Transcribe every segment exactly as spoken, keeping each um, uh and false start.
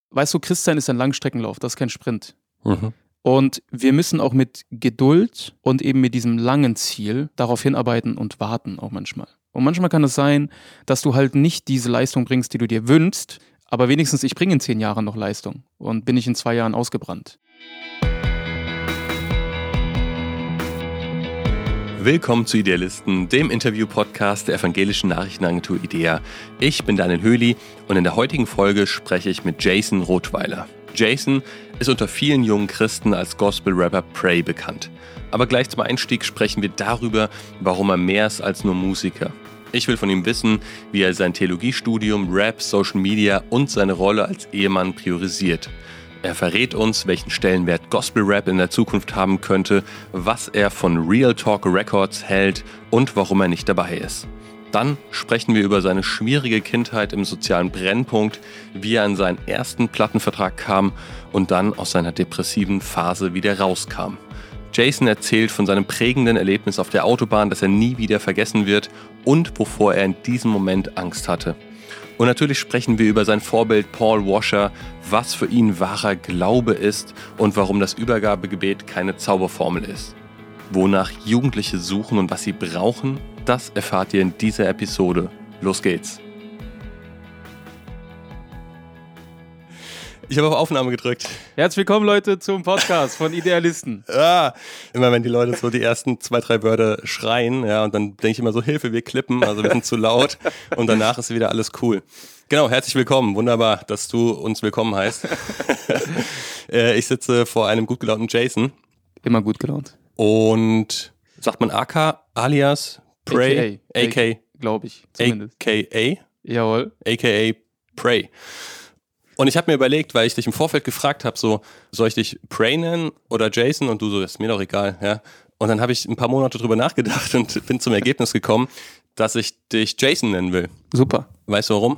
weißt du, Christsein ist ein Langstreckenlauf, das ist kein Sprint. Mhm. Und wir müssen auch mit Geduld und eben mit diesem langen Ziel darauf hinarbeiten und warten auch manchmal. Und manchmal kann es sein, dass du halt nicht diese Leistung bringst, die du dir wünschst, aber wenigstens ich bringe in zehn Jahren noch Leistung und bin ich in zwei Jahren ausgebrannt. Willkommen zu Idealisten, dem Interview-Podcast der evangelischen Nachrichtenagentur IDEA. Ich bin Daniel Höhli und in der heutigen Folge spreche ich mit Jason Rothweiler. Jason ist unter vielen jungen Christen als Gospel-Rapper Pray bekannt. Aber gleich zum Einstieg sprechen wir darüber, warum er mehr ist als nur Musiker. Ich will von ihm wissen, wie er sein Theologiestudium, Rap, Social Media und seine Rolle als Ehemann priorisiert. Er verrät uns, welchen Stellenwert Gospel-Rap in der Zukunft haben könnte, was er von Real Talk Records hält und warum er nicht dabei ist. Dann sprechen wir über seine schwierige Kindheit im sozialen Brennpunkt, wie er an seinen ersten Plattenvertrag kam und dann aus seiner depressiven Phase wieder rauskam. Jason erzählt von seinem prägenden Erlebnis auf der Autobahn, das er nie wieder vergessen wird und wovor er in diesem Moment Angst hatte. Und natürlich sprechen wir über sein Vorbild Paul Washer, was für ihn wahrer Glaube ist und warum das Übergabegebet keine Zauberformel ist. Wonach Jugendliche suchen und was sie brauchen, das erfahrt ihr in dieser Episode. Los geht's! Ich habe auf Aufnahme gedrückt. Herzlich willkommen, Leute, zum Podcast von Idealisten. Ah, immer wenn die Leute so die ersten zwei, drei Wörter schreien, ja, und dann denke ich immer so, Hilfe, wir klippen, also wir sind zu laut und danach ist wieder alles cool. Genau, herzlich willkommen, wunderbar, dass du uns willkommen heißt. Ich sitze vor einem gut gelaunten Jason. Immer gut gelaunt. Und sagt man A K, alias Pray, A K, glaube ich, zumindest. A K A? Jawohl. A K A Pray. Und ich habe mir überlegt, weil ich dich im Vorfeld gefragt habe, so, soll ich dich Pray nennen oder Jason? Und du so, ist mir doch egal, ja. Und dann habe ich ein paar Monate drüber nachgedacht und bin zum Ergebnis gekommen, dass ich dich Jason nennen will. Super. Weißt du warum?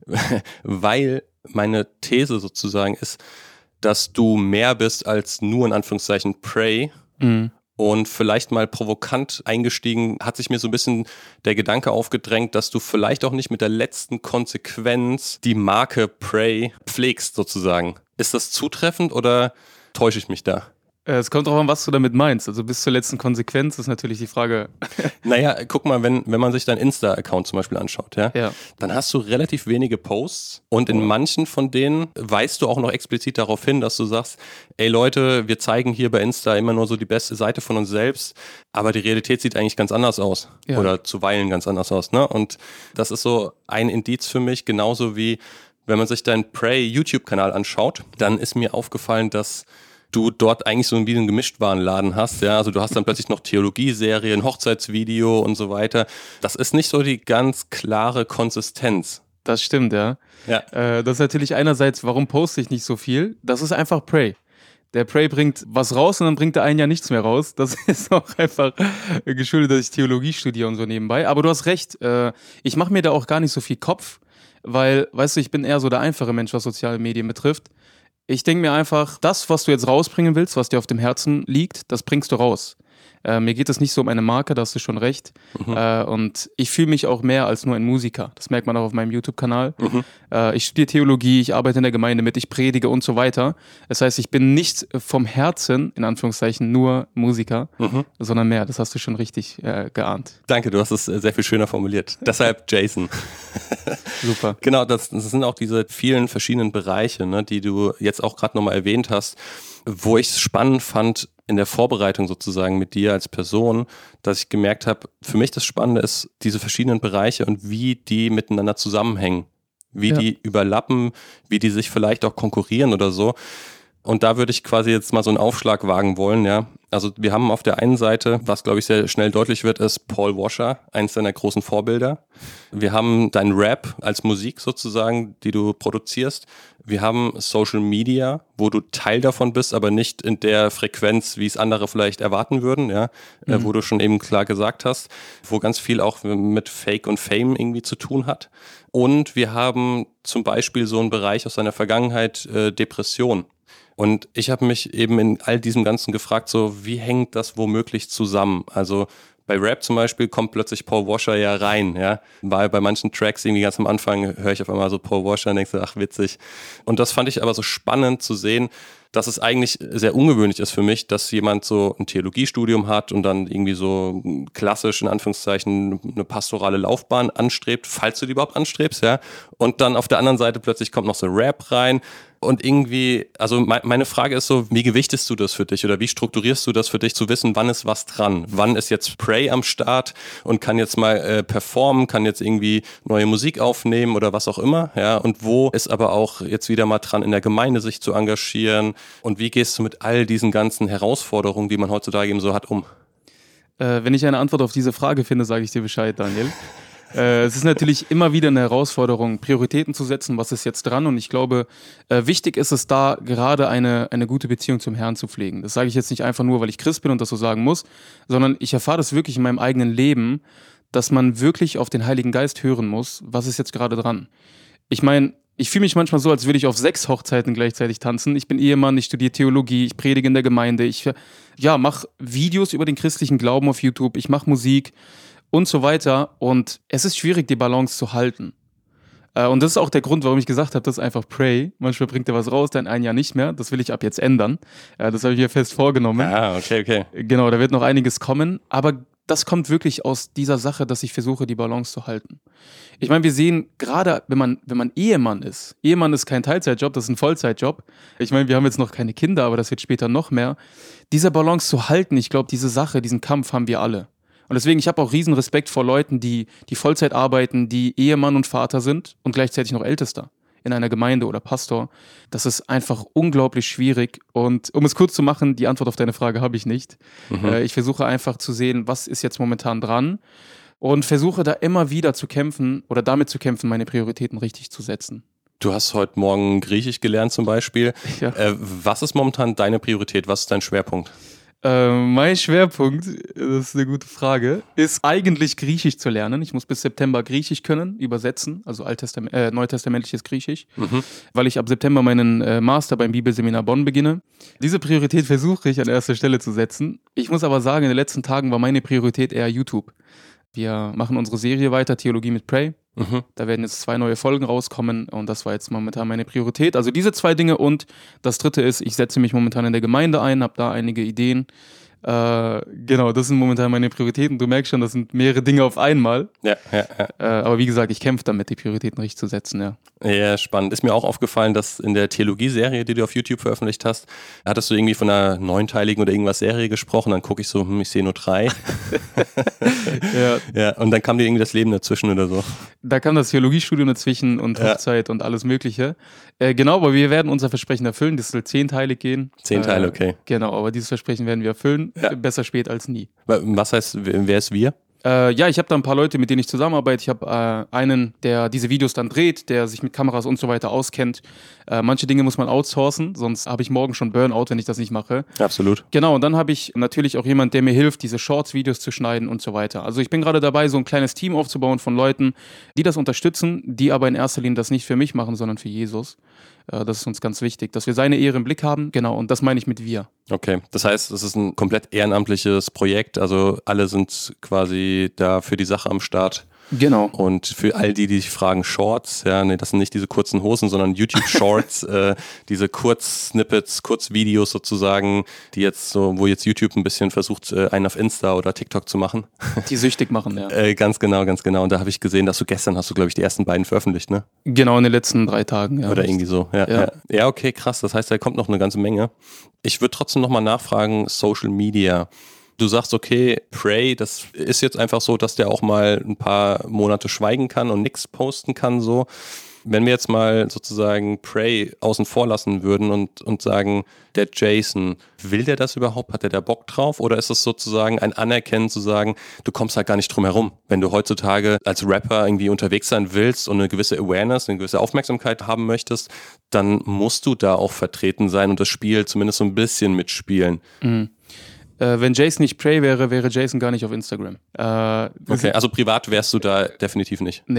Weil meine These sozusagen ist, dass du mehr bist als nur in Anführungszeichen Pray. Mhm. Und vielleicht mal provokant eingestiegen, hat sich mir so ein bisschen der Gedanke aufgedrängt, dass du vielleicht auch nicht mit der letzten Konsequenz die Marke Pray pflegst sozusagen. Ist das zutreffend oder täusche ich mich da? Es kommt drauf an, was du damit meinst. Also bis zur letzten Konsequenz ist natürlich die Frage. Naja, guck mal, wenn, wenn man sich deinen Insta-Account zum Beispiel anschaut, ja, ja, dann hast du relativ wenige Posts und in oh. manchen von denen weist du auch noch explizit darauf hin, dass du sagst, ey Leute, wir zeigen hier bei Insta immer nur so die beste Seite von uns selbst, aber die Realität sieht eigentlich ganz anders aus ja. oder zuweilen ganz anders aus, ne? Und das ist so ein Indiz für mich, genauso wie wenn man sich deinen Pray-YouTube-Kanal anschaut, dann ist mir aufgefallen, dass du dort eigentlich so wie einen Gemischtwarenladen hast, ja, also du hast dann plötzlich noch Theologieserien, Hochzeitsvideo und so weiter. Das ist nicht so die ganz klare Konsistenz. Das stimmt, ja. ja. Äh, das ist natürlich einerseits, warum poste ich nicht so viel? Das ist einfach Pray. Der Pray bringt was raus und dann bringt er ein Jahr nichts mehr raus. Das ist auch einfach geschuldet, dass ich Theologie studiere und so nebenbei. Aber du hast recht, äh, ich mache mir da auch gar nicht so viel Kopf, weil, weißt du, ich bin eher so der einfache Mensch, was soziale Medien betrifft. Ich denke mir einfach, das, was du jetzt rausbringen willst, was dir auf dem Herzen liegt, das bringst du raus. Äh, mir geht es nicht so um eine Marke, da hast du schon recht. Mhm. Äh, und ich fühle mich auch mehr als nur ein Musiker. Das merkt man auch auf meinem YouTube-Kanal. Mhm. Äh, ich studiere Theologie, ich arbeite in der Gemeinde mit, ich predige und so weiter. Das heißt, ich bin nicht vom Herzen, in Anführungszeichen, nur Musiker, mhm. sondern mehr. Das hast du schon richtig äh, geahnt. Danke, du hast es sehr viel schöner formuliert. Deshalb Jason. Super. Genau, das, das sind auch diese vielen verschiedenen Bereiche, ne, die du jetzt auch gerade nochmal erwähnt hast, wo ich es spannend fand, in der Vorbereitung sozusagen mit dir als Person, dass ich gemerkt habe, für mich das Spannende ist, diese verschiedenen Bereiche und wie die miteinander zusammenhängen, wie ja. die überlappen, wie die sich vielleicht auch konkurrieren oder so. Und da würde ich quasi jetzt mal so einen Aufschlag wagen wollen, ja. Also wir haben auf der einen Seite, was glaube ich sehr schnell deutlich wird, ist Paul Washer, eins deiner großen Vorbilder. Wir haben deinen Rap als Musik sozusagen, die du produzierst. Wir haben Social Media, wo du Teil davon bist, aber nicht in der Frequenz, wie es andere vielleicht erwarten würden, ja, mhm. äh, wo du schon eben klar gesagt hast, wo ganz viel auch mit Fake und Fame irgendwie zu tun hat. Und wir haben zum Beispiel so einen Bereich aus deiner Vergangenheit, äh, Depression. Und ich habe mich eben in all diesem Ganzen gefragt, so wie hängt das womöglich zusammen? Also Bei Rap zum Beispiel kommt plötzlich Paul Washer ja rein, ja. Weil bei manchen Tracks irgendwie ganz am Anfang höre ich auf einmal so Paul Washer und denke so, ach witzig. Und das fand ich aber so spannend zu sehen, dass es eigentlich sehr ungewöhnlich ist für mich, dass jemand so ein Theologiestudium hat und dann irgendwie so klassisch in Anführungszeichen eine pastorale Laufbahn anstrebt, falls du die überhaupt anstrebst, ja. Und dann auf der anderen Seite plötzlich kommt noch so Rap rein. Und irgendwie, also meine Frage ist so, wie gewichtest du das für dich oder wie strukturierst du das für dich, zu wissen, wann ist was dran? Wann ist jetzt Prey am Start und kann jetzt mal äh, performen, kann jetzt irgendwie neue Musik aufnehmen oder was auch immer, ja? Und wo ist aber auch jetzt wieder mal dran, in der Gemeinde sich zu engagieren? Und wie gehst du mit all diesen ganzen Herausforderungen, die man heutzutage eben so hat, um? Äh, wenn ich eine Antwort auf diese Frage finde, sage ich dir Bescheid, Daniel. Äh, es ist natürlich immer wieder eine Herausforderung, Prioritäten zu setzen, was ist jetzt dran, und ich glaube, äh, wichtig ist es da, gerade eine, eine gute Beziehung zum Herrn zu pflegen. Das sage ich jetzt nicht einfach nur, weil ich Christ bin und das so sagen muss, sondern ich erfahre das wirklich in meinem eigenen Leben, dass man wirklich auf den Heiligen Geist hören muss, was ist jetzt gerade dran. Ich meine, ich fühle mich manchmal so, als würde ich auf sechs Hochzeiten gleichzeitig tanzen. Ich bin Ehemann, ich studiere Theologie, ich predige in der Gemeinde, ich ja, mache Videos über den christlichen Glauben auf YouTube, ich mache Musik und so weiter, und es ist schwierig, die Balance zu halten. Äh, und das ist auch der Grund, warum ich gesagt habe, das ist einfach Pray. Manchmal bringt er was raus, dann ein Jahr nicht mehr. Das will ich ab jetzt ändern. Äh, das habe ich mir fest vorgenommen. Ah, okay, okay. Genau, da wird noch einiges kommen, aber das kommt wirklich aus dieser Sache, dass ich versuche, die Balance zu halten. Ich meine, wir sehen gerade, wenn man, wenn man Ehemann ist, Ehemann ist kein Teilzeitjob, das ist ein Vollzeitjob. Ich meine, wir haben jetzt noch keine Kinder, aber das wird später noch mehr. Diese Balance zu halten, ich glaube, diese Sache, diesen Kampf haben wir alle. Und deswegen, ich habe auch riesen Respekt vor Leuten, die, die Vollzeit arbeiten, die Ehemann und Vater sind und gleichzeitig noch Ältester in einer Gemeinde oder Pastor. Das ist einfach unglaublich schwierig. Und um es kurz zu machen, die Antwort auf deine Frage habe ich nicht. Mhm. Äh, ich versuche einfach zu sehen, was ist jetzt momentan dran, und versuche da immer wieder zu kämpfen oder damit zu kämpfen, meine Prioritäten richtig zu setzen. Du hast heute Morgen Griechisch gelernt zum Beispiel. Ja. Äh, was ist momentan deine Priorität? Was ist dein Schwerpunkt? Äh, mein Schwerpunkt, das ist eine gute Frage, ist eigentlich Griechisch zu lernen. Ich muss bis September Griechisch können, übersetzen, also Alttestam- äh, neutestamentliches Griechisch, mhm. weil ich ab September meinen äh, Master beim Bibelseminar Bonn beginne. Diese Priorität versuche ich an erster Stelle zu setzen. Ich muss aber sagen, in den letzten Tagen war meine Priorität eher YouTube. Wir machen unsere Serie weiter, Theologie mit Pray. Mhm. Da werden jetzt zwei neue Folgen rauskommen, und das war jetzt momentan meine Priorität. Also diese zwei Dinge, und das dritte ist, ich setze mich momentan in der Gemeinde ein, habe da einige Ideen. Äh, genau, das sind momentan meine Prioritäten. Du merkst schon, das sind mehrere Dinge auf einmal. Ja, ja, ja. Äh, aber wie gesagt, ich kämpfe damit, die Prioritäten richtig zu setzen, ja. Ja, spannend. Ist mir auch aufgefallen, dass in der Theologie-Serie, die du auf YouTube veröffentlicht hast, hattest du irgendwie von einer neunteiligen oder irgendwas Serie gesprochen, dann gucke ich so, hm, ich sehe nur drei. ja. ja. Und dann kam dir irgendwie das Leben dazwischen oder so. Da kam das Theologiestudium dazwischen und Hochzeit ja. und alles Mögliche. Äh, genau, aber wir werden unser Versprechen erfüllen. Das soll zehnteilig gehen. Zehn Teile, okay. Äh, genau, aber dieses Versprechen werden wir erfüllen. Ja. Besser spät als nie. Was heißt, wer ist wir? Äh, ja, ich habe da ein paar Leute, mit denen ich zusammenarbeite. Ich habe äh, einen, der diese Videos dann dreht, der sich mit Kameras und so weiter auskennt. Äh, manche Dinge muss man outsourcen, sonst habe ich morgen schon Burnout, wenn ich das nicht mache. Absolut. Genau, und dann habe ich natürlich auch jemand, der mir hilft, diese Shorts-Videos zu schneiden und so weiter. Also ich bin gerade dabei, so ein kleines Team aufzubauen von Leuten, die das unterstützen, die aber in erster Linie das nicht für mich machen, sondern für Jesus. Das ist uns ganz wichtig, dass wir seine Ehre im Blick haben. Genau, und das meine ich mit wir. Okay, das heißt, es ist ein komplett ehrenamtliches Projekt. Also alle sind quasi da für die Sache am Start. Genau. Und für all die, die sich fragen, Shorts, ja, nee, das sind nicht diese kurzen Hosen, sondern YouTube-Shorts, äh, diese Kurz-Snippets, Kurzvideos sozusagen, die jetzt so, wo jetzt YouTube ein bisschen versucht, äh, einen auf Insta oder TikTok zu machen. Die süchtig machen, ja. äh, ganz genau, ganz genau. Und da habe ich gesehen, dass du gestern hast du, glaube ich, die ersten beiden veröffentlicht, ne? Genau, in den letzten drei Tagen, ja. Oder irgendwie so, ja. Ja, ja. ja okay, krass. Das heißt, da kommt noch eine ganze Menge. Ich würde trotzdem nochmal nachfragen, Social Media. Du sagst, okay, Pray, das ist jetzt einfach so, dass der auch mal ein paar Monate schweigen kann und nichts posten kann, so. Wenn wir jetzt mal sozusagen Pray außen vor lassen würden und, und sagen, der Jason, will der das überhaupt? Hat der da Bock drauf? Oder ist es sozusagen ein Anerkennen zu sagen, du kommst halt gar nicht drum herum? Wenn du heutzutage als Rapper irgendwie unterwegs sein willst und eine gewisse Awareness, eine gewisse Aufmerksamkeit haben möchtest, dann musst du da auch vertreten sein und das Spiel zumindest so ein bisschen mitspielen. Mhm. Äh, wenn Jason nicht Pray wäre, wäre Jason gar nicht auf Instagram. Äh, okay, also privat wärst du da definitiv nicht? Nee.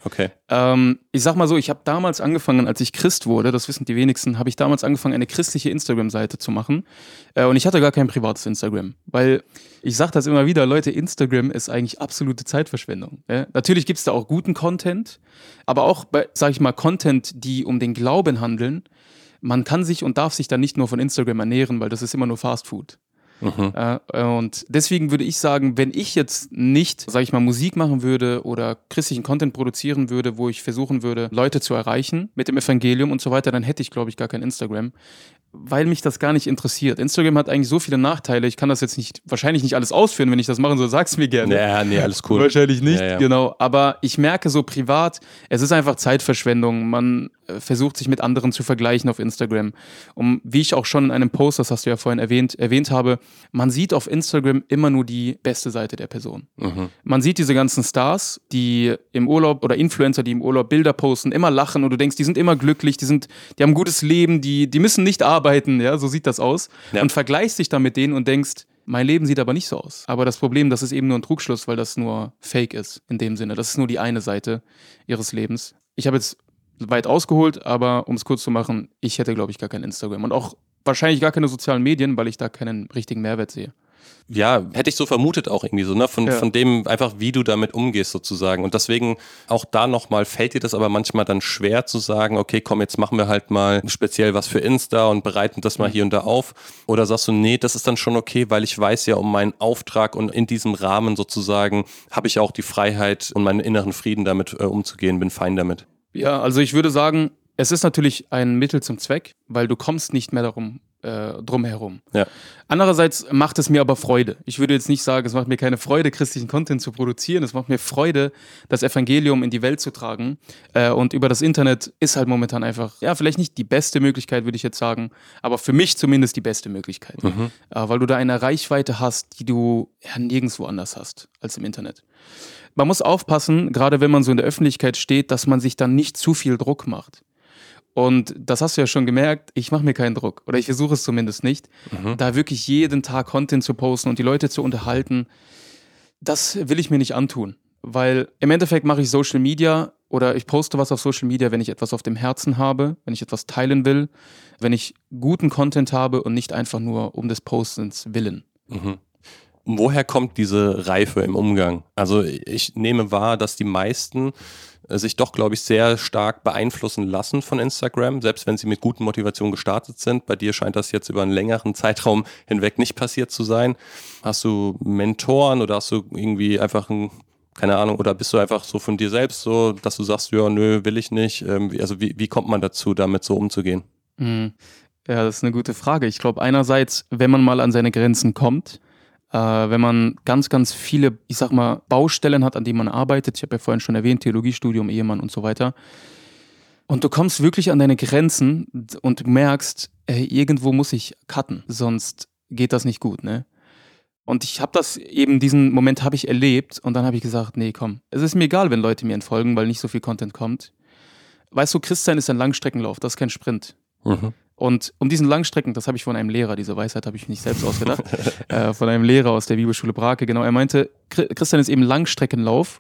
Okay. Ähm, ich sag mal so, ich habe damals angefangen, als ich Christ wurde, das wissen die wenigsten, habe ich damals angefangen, eine christliche Instagram-Seite zu machen. Äh, und ich hatte gar kein privates Instagram, weil ich sage das immer wieder, Leute, Instagram ist eigentlich absolute Zeitverschwendung. Ja? Natürlich gibt es da auch guten Content, aber auch, bei, sag ich mal, Content, die um den Glauben handeln. Man kann sich und darf sich dann nicht nur von Instagram ernähren, weil das ist immer nur Fast Food. Mhm. Äh, und deswegen würde ich sagen, wenn ich jetzt nicht, sag ich mal, Musik machen würde oder christlichen Content produzieren würde, wo ich versuchen würde, Leute zu erreichen mit dem Evangelium und so weiter, dann hätte ich, glaube ich, gar kein Instagram, weil mich das gar nicht interessiert. Instagram hat eigentlich so viele Nachteile, ich kann das jetzt nicht, wahrscheinlich nicht alles ausführen, wenn ich das machen soll, sag's mir gerne. Ja, nee, alles cool. Wahrscheinlich nicht, ja, ja. genau. Aber ich merke so privat, es ist einfach Zeitverschwendung. Man äh, versucht sich mit anderen zu vergleichen auf Instagram. Und wie ich auch schon in einem Post, das hast du ja vorhin erwähnt, erwähnt habe, man sieht auf Instagram immer nur die beste Seite der Person. Mhm. Man sieht diese ganzen Stars, die im Urlaub oder Influencer, die im Urlaub Bilder posten, immer lachen und du denkst, die sind immer glücklich, die sind, die haben ein gutes Leben, die, die müssen nicht arbeiten. Arbeiten, ja, so sieht das aus. Ja. Und vergleichst dich dann mit denen und denkst, mein Leben sieht aber nicht so aus. Aber das Problem, das ist eben nur ein Trugschluss, weil das nur Fake ist, in dem Sinne. Das ist nur die eine Seite ihres Lebens. Ich habe jetzt weit ausgeholt, aber um es kurz zu machen, ich hätte, glaube ich, gar kein Instagram. Und auch wahrscheinlich gar keine sozialen Medien, weil ich da keinen richtigen Mehrwert sehe. Ja, hätte ich so vermutet auch irgendwie so, ne? Von, ja. von dem einfach, wie du damit umgehst sozusagen. Und deswegen auch da nochmal, fällt dir das aber manchmal dann schwer zu sagen, okay, komm, jetzt machen wir halt mal speziell was für Insta und bereiten das mal hier und da auf. Oder sagst du, nee, das ist dann schon okay, weil ich weiß ja um meinen Auftrag und in diesem Rahmen sozusagen habe ich auch die Freiheit und meinen inneren Frieden damit äh, umzugehen, bin fein damit. Ja, also ich würde sagen, es ist natürlich ein Mittel zum Zweck, weil du kommst nicht mehr darum, Äh, drumherum. Ja. Andererseits macht es mir aber Freude. Ich würde jetzt nicht sagen, es macht mir keine Freude, christlichen Content zu produzieren. Es macht mir Freude, das Evangelium in die Welt zu tragen. Äh, und über das Internet ist halt momentan einfach, ja, vielleicht nicht die beste Möglichkeit, würde ich jetzt sagen, aber für mich zumindest die beste Möglichkeit. Mhm. Äh, weil du da eine Reichweite hast, die du ja nirgendwo anders hast als im Internet. Man muss aufpassen, gerade wenn man so in der Öffentlichkeit steht, dass man sich dann nicht zu viel Druck macht. Und das hast du ja schon gemerkt, ich mache mir keinen Druck. Oder ich versuche es zumindest nicht. Mhm. Da wirklich jeden Tag Content zu posten und die Leute zu unterhalten, das will ich mir nicht antun. Weil im Endeffekt mache ich Social Media oder ich poste was auf Social Media, wenn ich etwas auf dem Herzen habe, wenn ich etwas teilen will, wenn ich guten Content habe und nicht einfach nur um des Postens willen. Mhm. Woher kommt diese Reife im Umgang? Also ich nehme wahr, dass die meisten sich doch, glaube ich, sehr stark beeinflussen lassen von Instagram, selbst wenn sie mit guten Motivationen gestartet sind. Bei dir scheint das jetzt über einen längeren Zeitraum hinweg nicht passiert zu sein. Hast du Mentoren oder hast du irgendwie einfach ein, keine Ahnung, oder bist du einfach so von dir selbst so, dass du sagst, ja, nö, will ich nicht. Also wie, wie kommt man dazu, damit so umzugehen? Mhm. Ja, das ist eine gute Frage. Ich glaube, einerseits, wenn man mal an seine Grenzen kommt, Äh, wenn man ganz, ganz viele, ich sag mal, Baustellen hat, an denen man arbeitet, ich habe ja vorhin schon erwähnt, Theologiestudium, Ehemann und so weiter, und du kommst wirklich an deine Grenzen und du merkst, ey, irgendwo muss ich cutten, sonst geht das nicht gut, ne? Und ich habe das eben, diesen Moment habe ich erlebt und dann habe ich gesagt, nee, komm, es ist mir egal, wenn Leute mir entfolgen, weil nicht so viel Content kommt. Weißt du, Christsein ist ein Langstreckenlauf, das ist kein Sprint. Mhm. Und um diesen Langstrecken, das habe ich von einem Lehrer, diese Weisheit habe ich nicht selbst ausgedacht, äh, von einem Lehrer aus der Bibelschule Brake, genau, er meinte, Christian ist eben Langstreckenlauf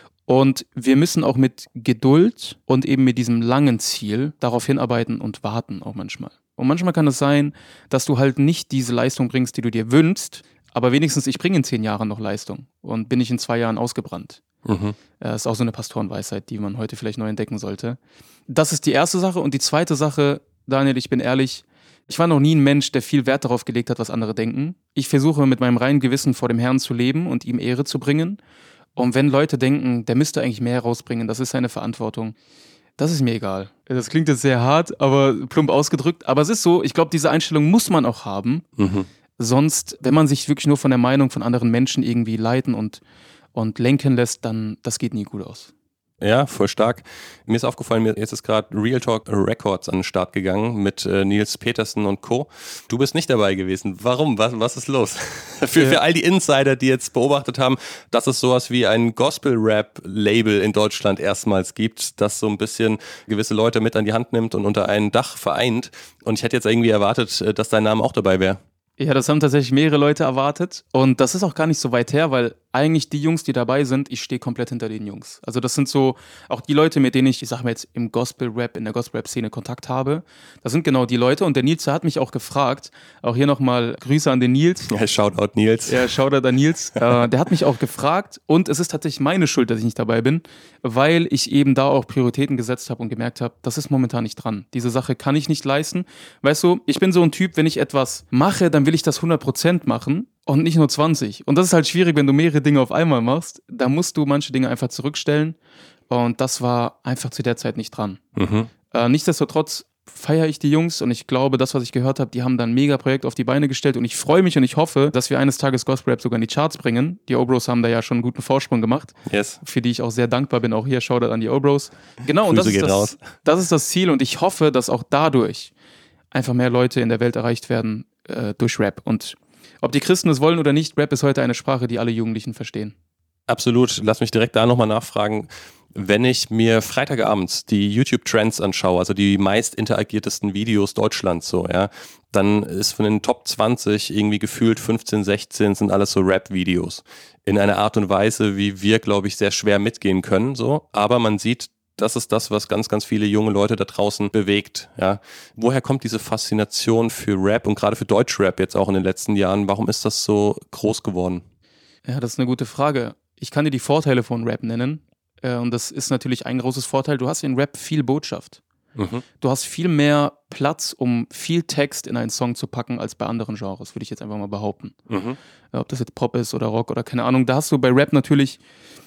und wir müssen auch mit Geduld und eben mit diesem langen Ziel darauf hinarbeiten und warten auch manchmal. Und manchmal kann es sein, dass du halt nicht diese Leistung bringst, die du dir wünschst, aber wenigstens ich bringe in zehn Jahren noch Leistung und bin ich in zwei Jahren ausgebrannt. Mhm. Das ist auch so eine Pastorenweisheit, die man heute vielleicht neu entdecken sollte. Das ist die erste Sache und die zweite Sache, Daniel, ich bin ehrlich, ich war noch nie ein Mensch, der viel Wert darauf gelegt hat, was andere denken. Ich versuche mit meinem reinen Gewissen vor dem Herrn zu leben und ihm Ehre zu bringen. Und wenn Leute denken, der müsste eigentlich mehr rausbringen, das ist seine Verantwortung, das ist mir egal. Das klingt jetzt sehr hart, aber plump ausgedrückt. Aber es ist so, ich glaube, diese Einstellung muss man auch haben. Mhm. Sonst, wenn man sich wirklich nur von der Meinung von anderen Menschen irgendwie leiten und, und lenken lässt, dann das geht nie gut aus. Ja, voll stark. Mir ist aufgefallen, jetzt ist gerade Real Talk Records an den Start gegangen mit äh, Nils Petersen und Co. Du bist nicht dabei gewesen. Warum? Was, was ist los? für, ja. für all die Insider, die jetzt beobachtet haben, dass es sowas wie ein Gospel-Rap-Label in Deutschland erstmals gibt, das so ein bisschen gewisse Leute mit an die Hand nimmt und unter ein Dach vereint. Und ich hätte jetzt irgendwie erwartet, dass dein Name auch dabei wäre. Ja, das haben tatsächlich mehrere Leute erwartet und das ist auch gar nicht so weit her, weil eigentlich die Jungs, die dabei sind, ich stehe komplett hinter den Jungs. Also das sind so auch die Leute, mit denen ich, ich sag mal jetzt im Gospel-Rap, in der Gospel-Rap-Szene Kontakt habe. Das sind genau die Leute und der Nils, der hat mich auch gefragt, auch hier nochmal Grüße an den Nils. Ja, Shoutout Nils. Ja, Shoutout an Nils. äh, der hat mich auch gefragt und es ist tatsächlich meine Schuld, dass ich nicht dabei bin, weil ich eben da auch Prioritäten gesetzt habe und gemerkt habe, das ist momentan nicht dran. Diese Sache kann ich nicht leisten. Weißt du, ich bin so ein Typ, wenn ich etwas mache, dann will ich das hundert Prozent machen. Und nicht nur zwanzig. Und das ist halt schwierig, wenn du mehrere Dinge auf einmal machst. Da musst du manche Dinge einfach zurückstellen. Und das war einfach zu der Zeit nicht dran. Mhm. Äh, nichtsdestotrotz feiere ich die Jungs und ich glaube, das, was ich gehört habe, die haben da ein mega Projekt auf die Beine gestellt und ich freue mich und ich hoffe, dass wir eines Tages Gospel Rap sogar in die Charts bringen. Die O-Bros haben da ja schon einen guten Vorsprung gemacht, yes. für die ich auch sehr dankbar bin. Auch hier Shoutout an die O-Bros. Genau, und das ist das, das ist das Ziel und ich hoffe, dass auch dadurch einfach mehr Leute in der Welt erreicht werden äh, durch Rap. Und ob die Christen es wollen oder nicht, Rap ist heute eine Sprache, die alle Jugendlichen verstehen. Absolut. Lass mich direkt da nochmal nachfragen. Wenn ich mir Freitagabends die YouTube-Trends anschaue, also die meist interagiertesten Videos Deutschlands so, ja, dann ist von den Top zwanzig irgendwie gefühlt fünfzehn, sechzehn sind alles so Rap-Videos. In einer Art und Weise, wie wir, glaube ich, sehr schwer mitgehen können, so. Aber man sieht, das ist das, was ganz, ganz viele junge Leute da draußen bewegt. Ja. Woher kommt diese Faszination für Rap und gerade für Deutschrap jetzt auch in den letzten Jahren? Warum ist das so groß geworden? Ja, das ist eine gute Frage. Ich kann dir die Vorteile von Rap nennen. Und das ist natürlich ein großes Vorteil. Du hast in Rap viel Botschaft. Mhm. Du hast viel mehr Platz, um viel Text in einen Song zu packen, als bei anderen Genres, würde ich jetzt einfach mal behaupten. Mhm. Ob das jetzt Pop ist oder Rock oder keine Ahnung. Da hast du bei Rap natürlich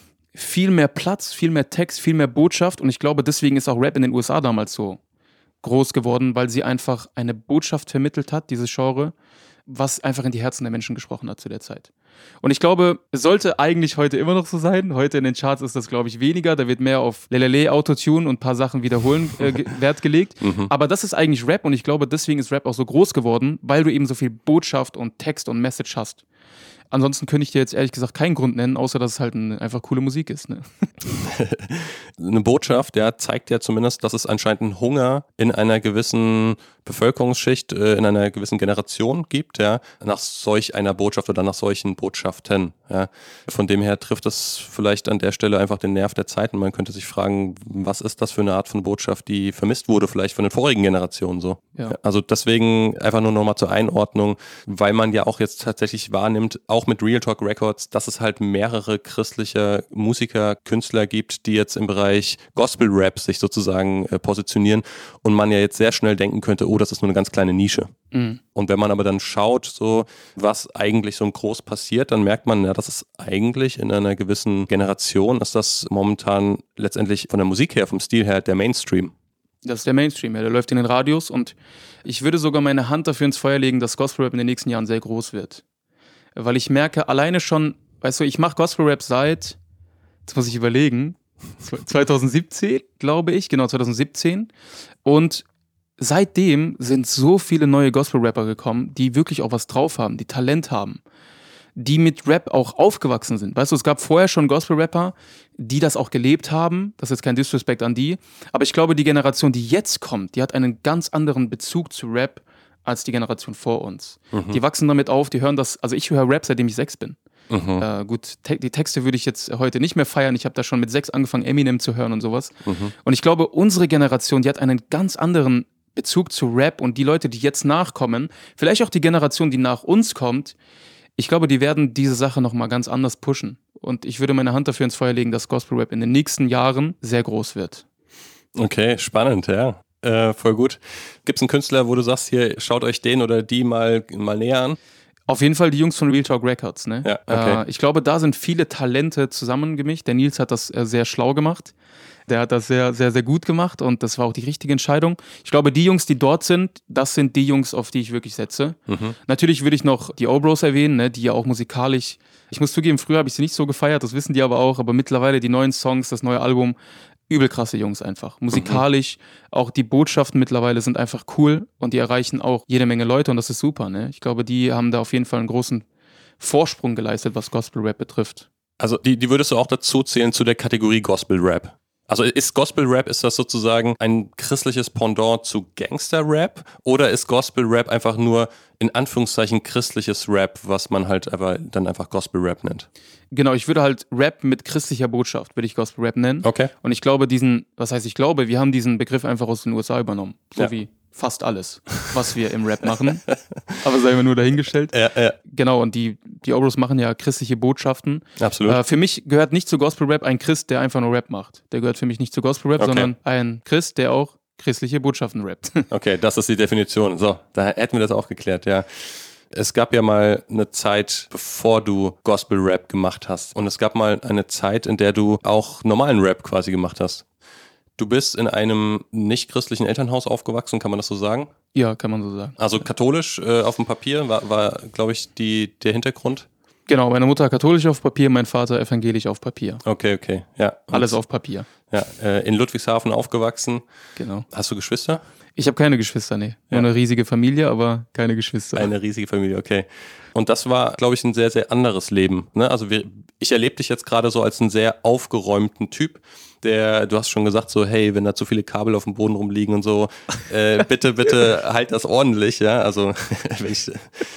viel mehr Platz, viel mehr Text, viel mehr Botschaft und ich glaube, deswegen ist auch Rap in den U S A damals so groß geworden, weil sie einfach eine Botschaft vermittelt hat, dieses Genre, was einfach in die Herzen der Menschen gesprochen hat zu der Zeit. Und ich glaube, es sollte eigentlich heute immer noch so sein. Heute in den Charts ist das, glaube ich, weniger. Da wird mehr auf Lelele, Autotune und ein paar Sachen wiederholen äh, ge- Wert gelegt. Mhm. Aber das ist eigentlich Rap und ich glaube, deswegen ist Rap auch so groß geworden, weil du eben so viel Botschaft und Text und Message hast. Ansonsten könnte ich dir jetzt ehrlich gesagt keinen Grund nennen, außer dass es halt ein, einfach coole Musik ist. Ne? Eine Botschaft, ja, zeigt ja zumindest, dass es anscheinend einen Hunger in einer gewissen Bevölkerungsschicht, äh, in einer gewissen Generation gibt, ja, nach solch einer Botschaft oder nach solchen Botschaften. Ja. Von dem her trifft das vielleicht an der Stelle einfach den Nerv der Zeit und man könnte sich fragen, was ist das für eine Art von Botschaft, die vermisst wurde, vielleicht von den vorigen Generationen so. Ja. Also deswegen einfach nur nochmal zur Einordnung, weil man ja auch jetzt tatsächlich wahrnimmt, auch mit Real Talk Records, dass es halt mehrere christliche Musiker, Künstler gibt, die jetzt im Bereich Gospel Rap sich sozusagen äh, positionieren und man ja jetzt sehr schnell denken könnte, oh, das ist nur eine ganz kleine Nische. Mhm. Und wenn man aber dann schaut, so was eigentlich so groß passiert, dann merkt man, ja, das ist eigentlich in einer gewissen Generation, ist das momentan letztendlich von der Musik her, vom Stil her, der Mainstream. Das ist der Mainstream, ja, der läuft in den Radios und ich würde sogar meine Hand dafür ins Feuer legen, dass Gospel Rap in den nächsten Jahren sehr groß wird. Weil ich merke, alleine schon, weißt du, ich mache Gospel Rap seit, jetzt muss ich überlegen, zwanzig siebzehn, glaube ich, genau, zwanzig siebzehn. Und seitdem sind so viele neue Gospel-Rapper gekommen, die wirklich auch was drauf haben, die Talent haben, die mit Rap auch aufgewachsen sind. Weißt du, es gab vorher schon Gospel-Rapper, die das auch gelebt haben. Das ist jetzt kein Disrespect an die. Aber ich glaube, die Generation, die jetzt kommt, die hat einen ganz anderen Bezug zu Rap als die Generation vor uns. Mhm. Die wachsen damit auf, die hören das, also ich höre Rap, seitdem ich sechs bin. Mhm. Äh, gut, te- die Texte würde ich jetzt heute nicht mehr feiern. Ich habe da schon mit sechs angefangen, Eminem zu hören und sowas. Mhm. Und ich glaube, unsere Generation, die hat einen ganz anderen Bezug zu Rap und die Leute, die jetzt nachkommen, vielleicht auch die Generation, die nach uns kommt, ich glaube, die werden diese Sache nochmal ganz anders pushen. Und ich würde meine Hand dafür ins Feuer legen, dass Gospel Rap in den nächsten Jahren sehr groß wird. Okay, spannend, ja. Äh, voll gut. Gibt es einen Künstler, wo du sagst, hier, schaut euch den oder die mal, mal näher an? Auf jeden Fall die Jungs von Real Talk Records. Ne? Ja, okay. äh, ich glaube, da sind viele Talente zusammengemischt. Der Nils hat das äh, sehr schlau gemacht. Der hat das sehr, sehr, sehr gut gemacht und das war auch die richtige Entscheidung. Ich glaube, die Jungs, die dort sind, das sind die Jungs, auf die ich wirklich setze. Mhm. Natürlich würde ich noch die O-Bros erwähnen, ne, die ja auch musikalisch, ich muss zugeben, früher habe ich sie nicht so gefeiert, das wissen die aber auch, aber mittlerweile die neuen Songs, das neue Album, übel krasse Jungs einfach. Musikalisch, mhm. auch die Botschaften mittlerweile sind einfach cool und die erreichen auch jede Menge Leute und das ist super. Ne? Ich glaube, die haben da auf jeden Fall einen großen Vorsprung geleistet, was Gospel-Rap betrifft. Also die, die würdest du auch dazu zählen zu der Kategorie Gospel-Rap? Also ist Gospel-Rap, ist das sozusagen ein christliches Pendant zu Gangster-Rap oder ist Gospel-Rap einfach nur in Anführungszeichen christliches Rap, was man halt aber dann einfach Gospel-Rap nennt? Genau, ich würde halt Rap mit christlicher Botschaft, würde ich Gospel-Rap nennen. Okay. Und ich glaube, diesen, was heißt ich glaube, wir haben diesen Begriff einfach aus den U S A übernommen. So Ja. wie fast alles, was wir im Rap machen. Aber sei mal nur dahingestellt. Ja, ja. Genau, und die, die Obros machen ja christliche Botschaften. Absolut. Äh, für mich gehört nicht zu Gospel-Rap ein Christ, der einfach nur Rap macht. Der gehört für mich nicht zu Gospel-Rap, Okay. sondern ein Christ, der auch christliche Botschaften rappt. Okay, das ist die Definition. So, da hätten wir das auch geklärt, ja. Es gab ja mal eine Zeit, bevor du Gospel-Rap gemacht hast. Und es gab mal eine Zeit, in der du auch normalen Rap quasi gemacht hast. Du bist in einem nicht-christlichen Elternhaus aufgewachsen, kann man das so sagen? Ja, kann man so sagen. Also katholisch äh, auf dem Papier war, war glaube ich, die, der Hintergrund? Genau, meine Mutter katholisch auf Papier, mein Vater evangelisch auf Papier. Okay, okay, ja. Und, Alles auf Papier. Ja, äh, in Ludwigshafen aufgewachsen. Genau. Hast du Geschwister? Ich habe keine Geschwister, nee. Nur Ja. eine riesige Familie, aber keine Geschwister. Eine riesige Familie, okay. Und das war, glaube ich, ein sehr, sehr anderes Leben. Ne? Also wir, ich erlebe dich jetzt gerade so als einen sehr aufgeräumten Typ, der, du hast schon gesagt, so, hey, wenn da zu viele Kabel auf dem Boden rumliegen und so, äh, bitte, bitte halt das ordentlich, ja. Also wenn ich,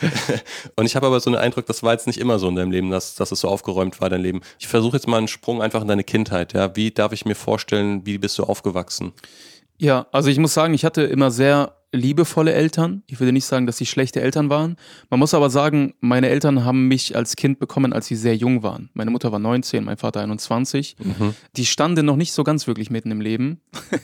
und ich habe aber so einen Eindruck, das war jetzt nicht immer so in deinem Leben, dass, dass es so aufgeräumt war, dein Leben. Ich versuche jetzt mal einen Sprung einfach in deine Kindheit, ja. Wie darf ich mir vorstellen, wie bist du aufgewachsen? Ja, also ich muss sagen, ich hatte immer sehr liebevolle Eltern. Ich würde nicht sagen, dass sie schlechte Eltern waren. Man muss aber sagen, meine Eltern haben mich als Kind bekommen, als sie sehr jung waren. Meine Mutter war neunzehn, mein Vater einundzwanzig. Mhm. Die standen noch nicht so ganz wirklich mitten im Leben.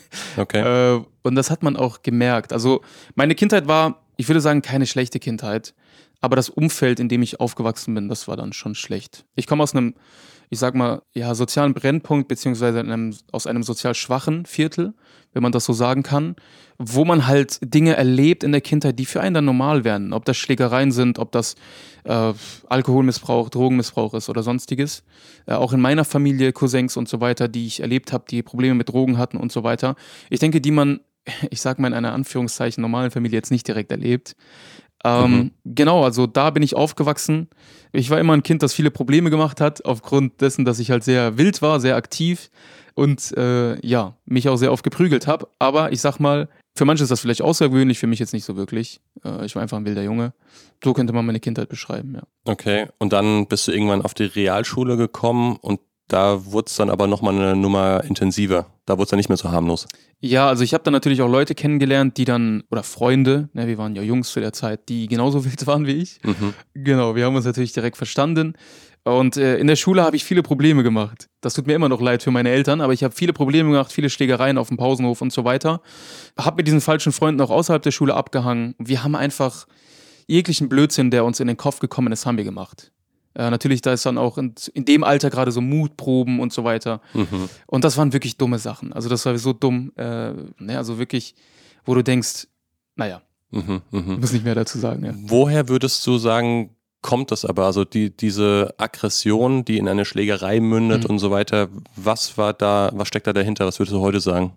Okay. Äh, und das hat man auch gemerkt. Also meine Kindheit war, ich würde sagen, keine schlechte Kindheit. Aber das Umfeld, in dem ich aufgewachsen bin, das war dann schon schlecht. Ich komme aus einem, ich sag mal, ja, sozialen Brennpunkt, beziehungsweise einem, aus einem sozial schwachen Viertel, wenn man das so sagen kann, wo man halt Dinge erlebt in der Kindheit, die für einen dann normal werden. Ob das Schlägereien sind, ob das äh, Alkoholmissbrauch, Drogenmissbrauch ist oder sonstiges. Äh, auch in meiner Familie, Cousins und so weiter, die ich erlebt habe, die Probleme mit Drogen hatten und so weiter. Ich denke, die man, ich sag mal in einer Anführungszeichen normalen Familie jetzt nicht direkt erlebt. Ähm, Mhm. Genau, also da bin ich aufgewachsen. Ich war immer ein Kind, das viele Probleme gemacht hat, aufgrund dessen, dass ich halt sehr wild war, sehr aktiv und äh, ja, mich auch sehr oft geprügelt habe. Aber ich sag mal, für manche ist das vielleicht außergewöhnlich, für mich jetzt nicht so wirklich. Äh, ich war einfach ein wilder Junge. So könnte man meine Kindheit beschreiben, ja. Okay. Und dann bist du irgendwann auf die Realschule gekommen und da wurde es dann aber nochmal eine Nummer intensiver. Da wurde es dann nicht mehr so harmlos. Ja, also ich habe dann natürlich auch Leute kennengelernt, die dann, oder Freunde, ne, wir waren ja Jungs zu der Zeit, die genauso wild waren wie ich. Mhm. Genau, wir haben uns natürlich direkt verstanden. Und äh, in der Schule habe ich viele Probleme gemacht. Das tut mir immer noch leid für meine Eltern, aber ich habe viele Probleme gemacht, viele Schlägereien auf dem Pausenhof und so weiter. Habe mit diesen falschen Freunden auch außerhalb der Schule abgehangen. Wir haben einfach jeglichen Blödsinn, der uns in den Kopf gekommen ist, haben wir gemacht. Äh, natürlich, da ist dann auch in, in dem Alter gerade so Mutproben und so weiter. Mhm. Und das waren wirklich dumme Sachen. Also das war so dumm, äh, ne, also wirklich, wo du denkst, naja, Mhm. Mhm. ich muss nicht mehr dazu sagen. Ja. Woher würdest du sagen, kommt das aber? Also die, diese Aggression, die in eine Schlägerei mündet Mhm. und so weiter, was war da, was steckt da dahinter? Was würdest du heute sagen?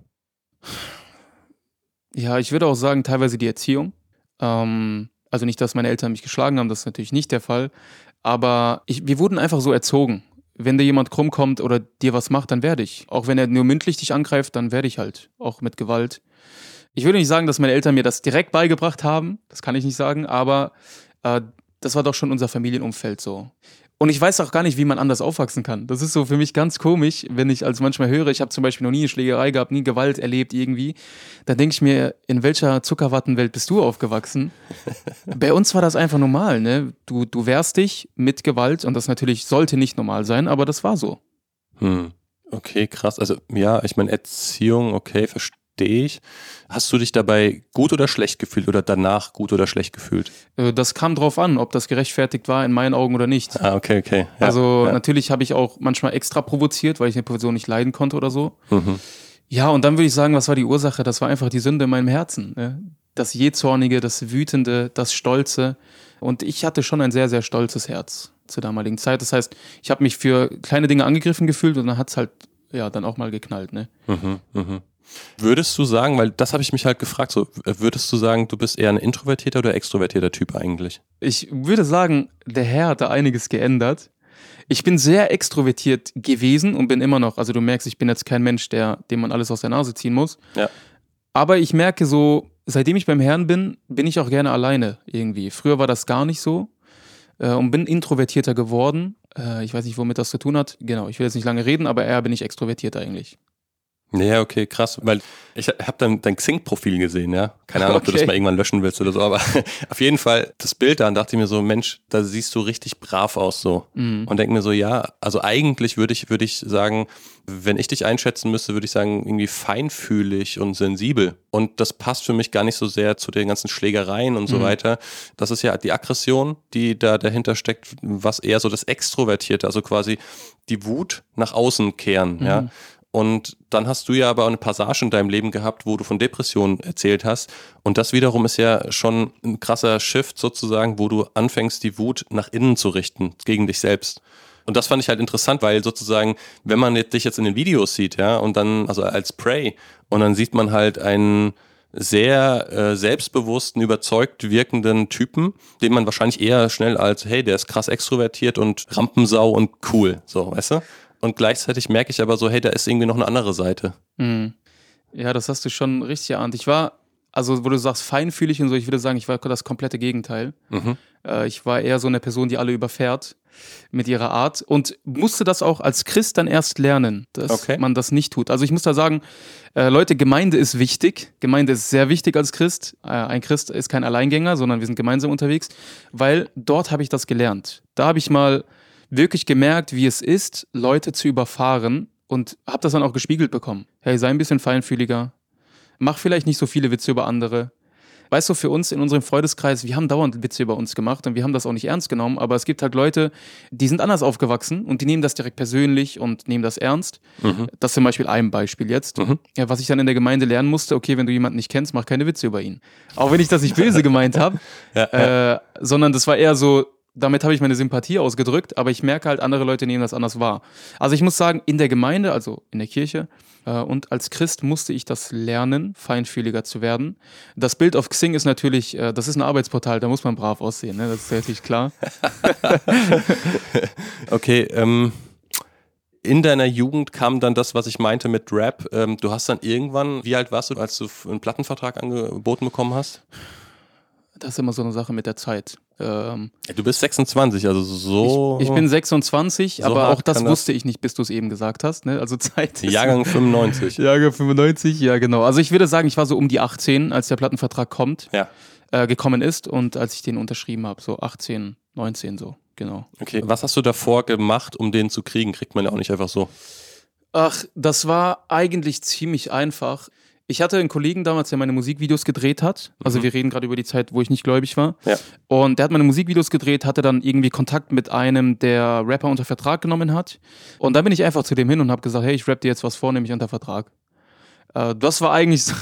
Ja, ich würde auch sagen, teilweise die Erziehung. Ähm, also nicht, dass meine Eltern mich geschlagen haben, das ist natürlich nicht der Fall. Aber ich, wir wurden einfach so erzogen. Wenn dir jemand krumm kommt oder dir was macht, dann werde ich. Auch wenn er nur mündlich dich angreift, dann werde ich halt. Auch mit Gewalt. Ich würde nicht sagen, dass meine Eltern mir das direkt beigebracht haben. Das kann ich nicht sagen. Aber äh, das war doch schon unser Familienumfeld so. Und ich weiß auch gar nicht, wie man anders aufwachsen kann. Das ist so für mich ganz komisch, wenn ich als manchmal höre, ich habe zum Beispiel noch nie eine Schlägerei gehabt, nie Gewalt erlebt irgendwie. Dann denke ich mir, in welcher Zuckerwattenwelt bist du aufgewachsen? Bei uns war das einfach normal, ne? Du, du wehrst dich mit Gewalt und das natürlich sollte nicht normal sein, aber das war so. Hm. Okay, krass. Also ja, ich meine Erziehung, okay, verstehe ich. Hast du dich dabei gut oder schlecht gefühlt oder danach gut oder schlecht gefühlt? Äh, Das kam drauf an, ob das gerechtfertigt war in meinen Augen oder nicht. Ah, okay, okay. Ja, also ja. natürlich habe ich auch manchmal extra provoziert, weil ich eine Person nicht leiden konnte oder so. Mhm. Ja, und dann würde ich sagen, was war die Ursache? Das war einfach die Sünde in meinem Herzen. Ne? Das Jähzornige, das Wütende, das Stolze. Und ich hatte schon ein sehr, sehr stolzes Herz zur damaligen Zeit. Das heißt, ich habe mich für kleine Dinge angegriffen gefühlt und dann hat es halt ja dann auch mal geknallt. Ne? Mhm, mhm. Würdest du sagen, weil das habe ich mich halt gefragt, so würdest du sagen, du bist eher ein introvertierter oder extrovertierter Typ eigentlich? Ich würde sagen, der Herr hat da einiges geändert. Ich bin sehr extrovertiert gewesen und bin immer noch. Also du merkst, ich bin jetzt kein Mensch, der, dem man alles aus der Nase ziehen muss. Ja. Aber ich merke so, seitdem ich beim Herrn bin, bin ich auch gerne alleine irgendwie. Früher war das gar nicht so äh, und bin introvertierter geworden. Äh, ich weiß nicht, womit das zu tun hat. Genau, ich will jetzt nicht lange reden, aber eher bin ich extrovertiert eigentlich. Ja, okay, krass, weil ich habe dein, dein Xing-Profil gesehen, ja. Keine Ahnung, okay. ob du das mal irgendwann löschen willst oder so, aber auf jeden Fall das Bild da, und dachte ich mir so, Mensch, da siehst du richtig brav aus so. Mhm. Und denke mir so, ja, also eigentlich würde ich, würde ich sagen, wenn ich dich einschätzen müsste, würde ich sagen, irgendwie feinfühlig und sensibel. Und das passt für mich gar nicht so sehr zu den ganzen Schlägereien und so mhm. weiter. Das ist ja die Aggression, die da dahinter steckt, was eher so das Extrovertierte, also quasi die Wut nach außen kehren, mhm. ja. Und dann hast du ja aber eine Passage in deinem Leben gehabt, wo du von Depressionen erzählt hast. Und das wiederum ist ja schon ein krasser Shift sozusagen, wo du anfängst, die Wut nach innen zu richten, gegen dich selbst. Und das fand ich halt interessant, weil sozusagen, wenn man dich jetzt in den Videos sieht, ja, und dann, also als Prey, und dann sieht man halt einen sehr äh, selbstbewussten, überzeugt wirkenden Typen, den man wahrscheinlich eher schnell als, hey, der ist krass extrovertiert und Rampensau und cool, so, weißt du? Und gleichzeitig merke ich aber so, hey, da ist irgendwie noch eine andere Seite. Mhm. Ja, das hast du schon richtig erahnt. Ich war, also wo du sagst feinfühlig und so, ich würde sagen, ich war das komplette Gegenteil. Mhm. Äh, ich war eher so eine Person, die alle überfährt mit ihrer Art und musste das auch als Christ dann erst lernen, dass okay. man das nicht tut. Also ich muss da sagen, äh, Leute, Gemeinde ist wichtig. Gemeinde ist sehr wichtig als Christ. Äh, ein Christ ist kein Alleingänger, sondern wir sind gemeinsam unterwegs, weil dort habe ich das gelernt. Da habe ich mal wirklich gemerkt, wie es ist, Leute zu überfahren und habe das dann auch gespiegelt bekommen. Hey, sei ein bisschen feinfühliger, mach vielleicht nicht so viele Witze über andere. Weißt du, für uns in unserem Freundeskreis, wir haben dauernd Witze über uns gemacht und wir haben das auch nicht ernst genommen, aber es gibt halt Leute, die sind anders aufgewachsen und die nehmen das direkt persönlich und nehmen das ernst. Mhm. Das ist zum Beispiel ein Beispiel jetzt. Mhm. Ja, was ich dann in der Gemeinde lernen musste, okay, wenn du jemanden nicht kennst, mach keine Witze über ihn. Auch wenn ich das nicht böse gemeint habe, ja, ja. äh, sondern das war eher so, damit habe ich meine Sympathie ausgedrückt, aber ich merke halt, andere Leute nehmen das anders wahr. Also ich muss sagen, in der Gemeinde, also in der Kirche äh, und als Christ musste ich das lernen, feinfühliger zu werden. Das Bild auf Xing ist natürlich, äh, das ist ein Arbeitsportal, da muss man brav aussehen, ne? Das ist natürlich klar. Okay, ähm, in deiner Jugend kam dann das, was ich meinte mit Rap. Ähm, du hast dann irgendwann, wie alt warst du, als du einen Plattenvertrag angeboten bekommen hast? Das ist immer so eine Sache mit der Zeit. Ähm, ja, du bist sechsundzwanzig, also so... Ich, ich bin sechsundzwanzig, so aber auch das wusste das ich nicht, bis du es eben gesagt hast. Ne? Also Zeit ist... Jahrgang fünfundneunzig. Jahrgang fünfundneunzig, ja genau. Also ich würde sagen, ich war so um die achtzehn, als der Plattenvertrag kommt, ja. äh, gekommen ist und als ich den unterschrieben habe, so achtzehn, neunzehn so, genau. Okay, was hast du davor gemacht, um den zu kriegen? Kriegt man ja auch nicht einfach so. Ach, das war eigentlich ziemlich einfach. Ich hatte einen Kollegen damals, der meine Musikvideos gedreht hat. Also mhm. wir reden gerade über die Zeit, wo ich nicht gläubig war. Ja. Und der hat meine Musikvideos gedreht, hatte dann irgendwie Kontakt mit einem, der Rapper unter Vertrag genommen hat. Und dann bin ich einfach zu dem hin und habe gesagt, hey, ich rapp dir jetzt was vor, nehme ich unter Vertrag. Äh, das war eigentlich so.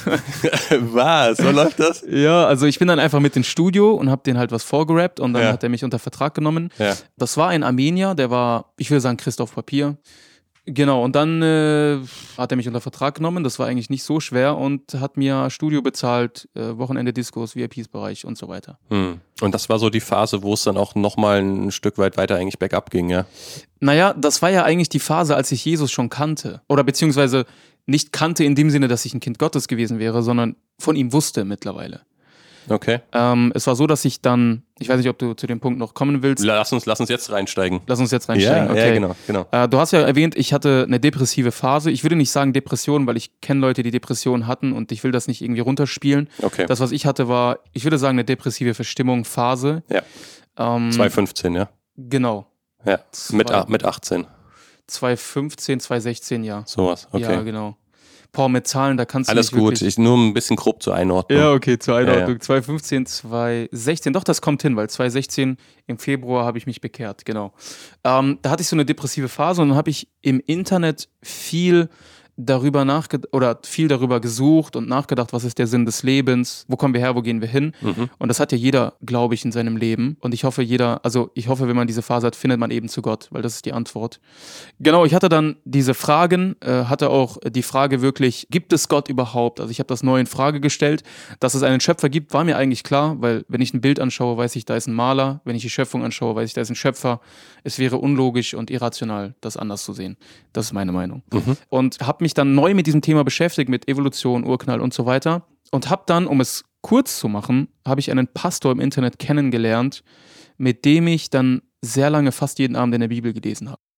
Was? So läuft das? Ja, also ich bin dann einfach mit ins Studio und habe den halt was vorgerappt und dann ja. hat er mich unter Vertrag genommen. Ja. Das war ein Armenier, der war, ich würde sagen, Christ auf Papier. Genau, und dann äh, hat er mich unter Vertrag genommen, das war eigentlich nicht so schwer und hat mir Studio bezahlt, äh, Wochenende Diskos, V I Ps-Bereich und so weiter. Hm. Und das war so die Phase, wo es dann auch nochmal ein Stück weit weiter eigentlich bergab ging, ja? Naja, das war ja eigentlich die Phase, als ich Jesus schon kannte. Oder beziehungsweise nicht kannte in dem Sinne, dass ich ein Kind Gottes gewesen wäre, sondern von ihm wusste mittlerweile. Okay. Ähm, es war so, dass ich dann, ich weiß nicht, ob du zu dem Punkt noch kommen willst. Lass uns, lass uns jetzt reinsteigen. Lass uns jetzt reinsteigen, ja, okay. Ja, genau, genau. Äh, du hast ja erwähnt, ich hatte eine depressive Phase. Ich würde nicht sagen Depression, weil ich kenne Leute, die Depressionen hatten und ich will das nicht irgendwie runterspielen. Okay. Das, was ich hatte, war, ich würde sagen, eine depressive Verstimmung, Phase. Ja. Ähm, zwanzig fünfzehn, ja? Genau. Ja, mit, mit achtzehn. zwanzig fünfzehn, zwanzig sechzehn, ja. Sowas, okay. Ja, genau. Boah, mit Zahlen, da kannst du Alles nicht gut, ich, nur ein bisschen grob zur Einordnung. Ja, okay, zur Einordnung. Ja, ja. zwanzig fünfzehn, zwanzig sechzehn, doch, das kommt hin, weil zwanzig sechzehn im Februar habe ich mich bekehrt, genau. Ähm, da hatte ich so eine depressive Phase und dann habe ich im Internet viel darüber nachgedacht oder viel darüber gesucht und nachgedacht, was ist der Sinn des Lebens, wo kommen wir her, wo gehen wir hin. Mhm. Und das hat ja jeder, glaube ich, in seinem Leben. Und ich hoffe, jeder, also ich hoffe, wenn man diese Phase hat, findet man eben zu Gott, weil das ist die Antwort. Genau, ich hatte dann diese Fragen, äh, hatte auch die Frage wirklich, gibt es Gott überhaupt? Also ich habe das neu in Frage gestellt. Dass es einen Schöpfer gibt, war mir eigentlich klar, weil wenn ich ein Bild anschaue, weiß ich, da ist ein Maler. Wenn ich die Schöpfung anschaue, weiß ich, da ist ein Schöpfer. Es wäre unlogisch und irrational, das anders zu sehen. Das ist meine Meinung. Mhm. Und habe mich dann neu mit diesem Thema beschäftigt, mit Evolution, Urknall und so weiter. Und habe dann, um es kurz zu machen, habe ich einen Pastor im Internet kennengelernt, mit dem ich dann sehr lange fast jeden Abend in der Bibel gelesen habe.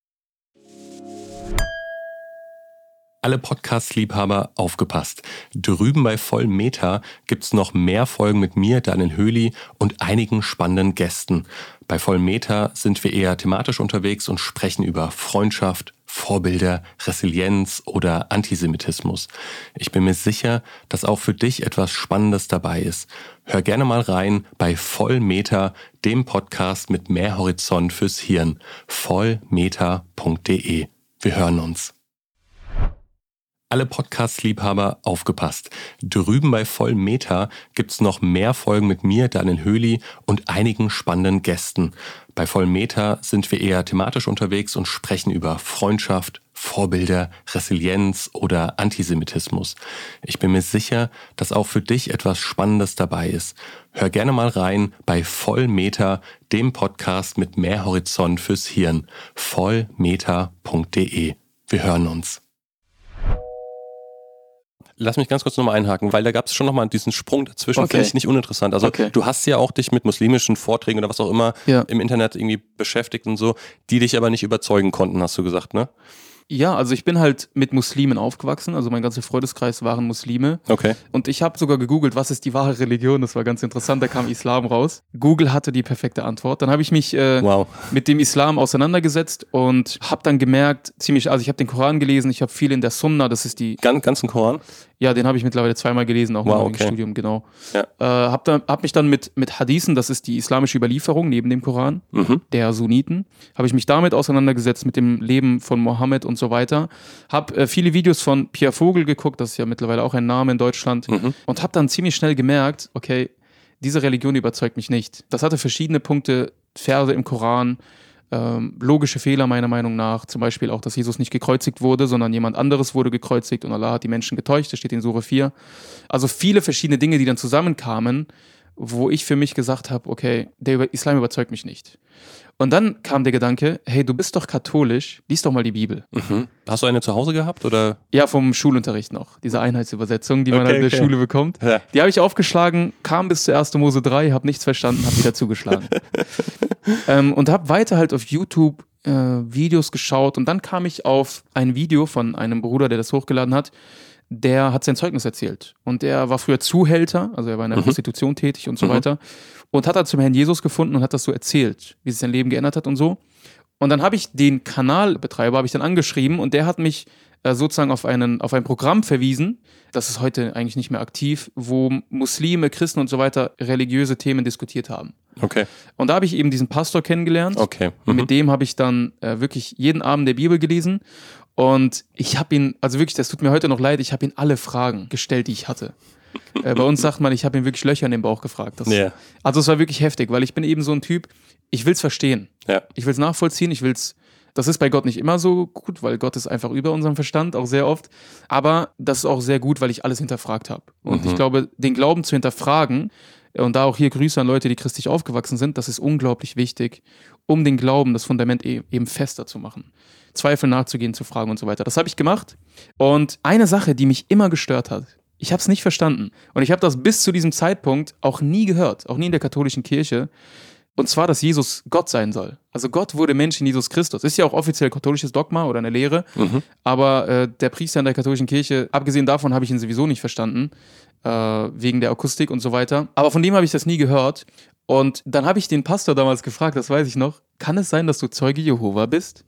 Alle Podcast-Liebhaber aufgepasst. Drüben bei Vollmeter gibt's noch mehr Folgen mit mir, Daniel Höhli und einigen spannenden Gästen. Bei Vollmeter sind wir eher thematisch unterwegs und sprechen über Freundschaft, Vorbilder, Resilienz oder Antisemitismus. Ich bin mir sicher, dass auch für dich etwas Spannendes dabei ist. Hör gerne mal rein bei Vollmeter, dem Podcast mit mehr Horizont fürs Hirn. vollmeter punkt de. Wir hören uns. Alle Podcast-Liebhaber aufgepasst. Drüben bei Vollmeter gibt's noch mehr Folgen mit mir, Daniel Höhli und einigen spannenden Gästen. Bei Vollmeter sind wir eher thematisch unterwegs und sprechen über Freundschaft, Vorbilder, Resilienz oder Antisemitismus. Ich bin mir sicher, dass auch für dich etwas Spannendes dabei ist. Hör gerne mal rein bei Vollmeter, dem Podcast mit mehr Horizont fürs Hirn. vollmeter punkt de. Wir hören uns. Lass mich ganz kurz nochmal einhaken, weil da gab es schon nochmal diesen Sprung dazwischen, okay. Finde ich nicht uninteressant. Also okay. Du hast ja auch dich mit muslimischen Vorträgen oder was auch immer ja. im Internet irgendwie beschäftigt und so, die dich aber nicht überzeugen konnten, hast du gesagt, ne? Ja, also ich bin halt mit Muslimen aufgewachsen, also mein ganzer Freundeskreis waren Muslime. Okay. Und ich habe sogar gegoogelt, was ist die wahre Religion, das war ganz interessant, da kam Islam raus. Google hatte die perfekte Antwort. Dann habe ich mich äh, wow. mit dem Islam auseinandergesetzt und habe dann gemerkt, ziemlich, also ich habe den Koran gelesen, ich habe viel in der Sunna, das ist die... Ganz, ganzen Koran? Ja, den habe ich mittlerweile zweimal gelesen, auch wow, im okay. Studium, genau. Ja. Äh, hab, dann, hab mich dann mit, mit Hadithen, das ist die islamische Überlieferung neben dem Koran, mhm. der Sunniten, habe ich mich damit auseinandergesetzt, mit dem Leben von Mohammed und so weiter. Hab äh, viele Videos von Pierre Vogel geguckt, das ist ja mittlerweile auch ein Name in Deutschland, mhm. und habe dann ziemlich schnell gemerkt, okay, diese Religion überzeugt mich nicht. Das hatte verschiedene Punkte, Verse im Koran, Ähm, logische Fehler meiner Meinung nach, zum Beispiel auch, dass Jesus nicht gekreuzigt wurde, sondern jemand anderes wurde gekreuzigt und Allah hat die Menschen getäuscht, das steht in Sure vier. Also viele verschiedene Dinge, die dann zusammenkamen, wo ich für mich gesagt habe, okay, der Islam überzeugt mich nicht. Und dann kam der Gedanke, hey, du bist doch katholisch, lies doch mal die Bibel. Mhm. Hast du eine zu Hause gehabt, oder? Ja, vom Schulunterricht noch, diese Einheitsübersetzung, die man okay, halt in der okay. Schule bekommt. Ja. Die habe ich aufgeschlagen, kam bis zu erste Mose drei, habe nichts verstanden, habe wieder zugeschlagen. ähm, und habe weiter halt auf YouTube äh, Videos geschaut und dann kam ich auf ein Video von einem Bruder, der das hochgeladen hat, der hat sein Zeugnis erzählt. Und der war früher Zuhälter, also er war in der mhm. Prostitution tätig und so mhm. weiter. Und hat dann zum Herrn Jesus gefunden und hat das so erzählt, wie sich sein Leben geändert hat und so. Und dann habe ich den Kanalbetreiber habe ich dann angeschrieben und der hat mich äh, sozusagen auf, einen, auf ein Programm verwiesen, das ist heute eigentlich nicht mehr aktiv, wo Muslime, Christen und so weiter religiöse Themen diskutiert haben. Okay. Und da habe ich eben diesen Pastor kennengelernt. Okay. Mhm. Und mit dem habe ich dann äh, wirklich jeden Abend der Bibel gelesen. Und ich habe ihn, also wirklich, das tut mir heute noch leid, ich habe ihn alle Fragen gestellt, die ich hatte. äh, bei uns sagt man, ich habe ihn wirklich Löcher in den Bauch gefragt. Das, yeah. Also es war wirklich heftig, weil ich bin eben so ein Typ, ich will es verstehen. Ja. Ich will es nachvollziehen, ich will es, das ist bei Gott nicht immer so gut, weil Gott ist einfach über unserem Verstand, auch sehr oft. Aber das ist auch sehr gut, weil ich alles hinterfragt habe. Und mhm. ich glaube, den Glauben zu hinterfragen, und da auch hier Grüße an Leute, die christlich aufgewachsen sind, das ist unglaublich wichtig, um den Glauben, das Fundament eben fester zu machen. Zweifel nachzugehen, zu fragen und so weiter. Das habe ich gemacht. Und eine Sache, die mich immer gestört hat, ich habe es nicht verstanden. Und ich habe das bis zu diesem Zeitpunkt auch nie gehört, auch nie in der katholischen Kirche. Und zwar, dass Jesus Gott sein soll. Also Gott wurde Mensch in Jesus Christus. Ist ja auch offiziell katholisches Dogma oder eine Lehre. Mhm. Aber äh, der Priester in der katholischen Kirche, abgesehen davon habe ich ihn sowieso nicht verstanden, äh, wegen der Akustik und so weiter. Aber von dem habe ich das nie gehört. Und dann habe ich den Pastor damals gefragt, das weiß ich noch, kann es sein, dass du Zeuge Jehova bist?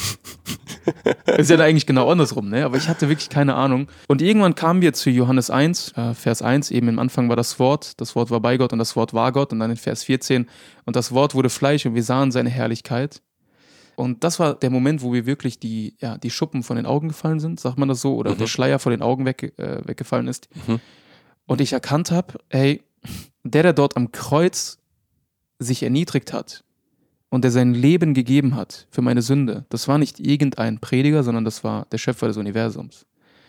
Ist ja eigentlich genau andersrum, ne? Aber ich hatte wirklich keine Ahnung. Und irgendwann kamen wir zu Johannes eins, äh, Vers eins, eben im Anfang war das Wort, das Wort war bei Gott und das Wort war Gott. Und dann in Vers vierzehn, und das Wort wurde Fleisch und wir sahen seine Herrlichkeit. Und das war der Moment, wo mir wirklich die, ja, die Schuppen von den Augen gefallen sind, sagt man das so, oder mhm. der Schleier von den Augen weg, äh, weggefallen ist. Mhm. Und ich erkannt habe, ey, der, der dort am Kreuz sich erniedrigt hat und der sein Leben gegeben hat für meine Sünde, das war nicht irgendein Prediger, sondern das war der Schöpfer des Universums.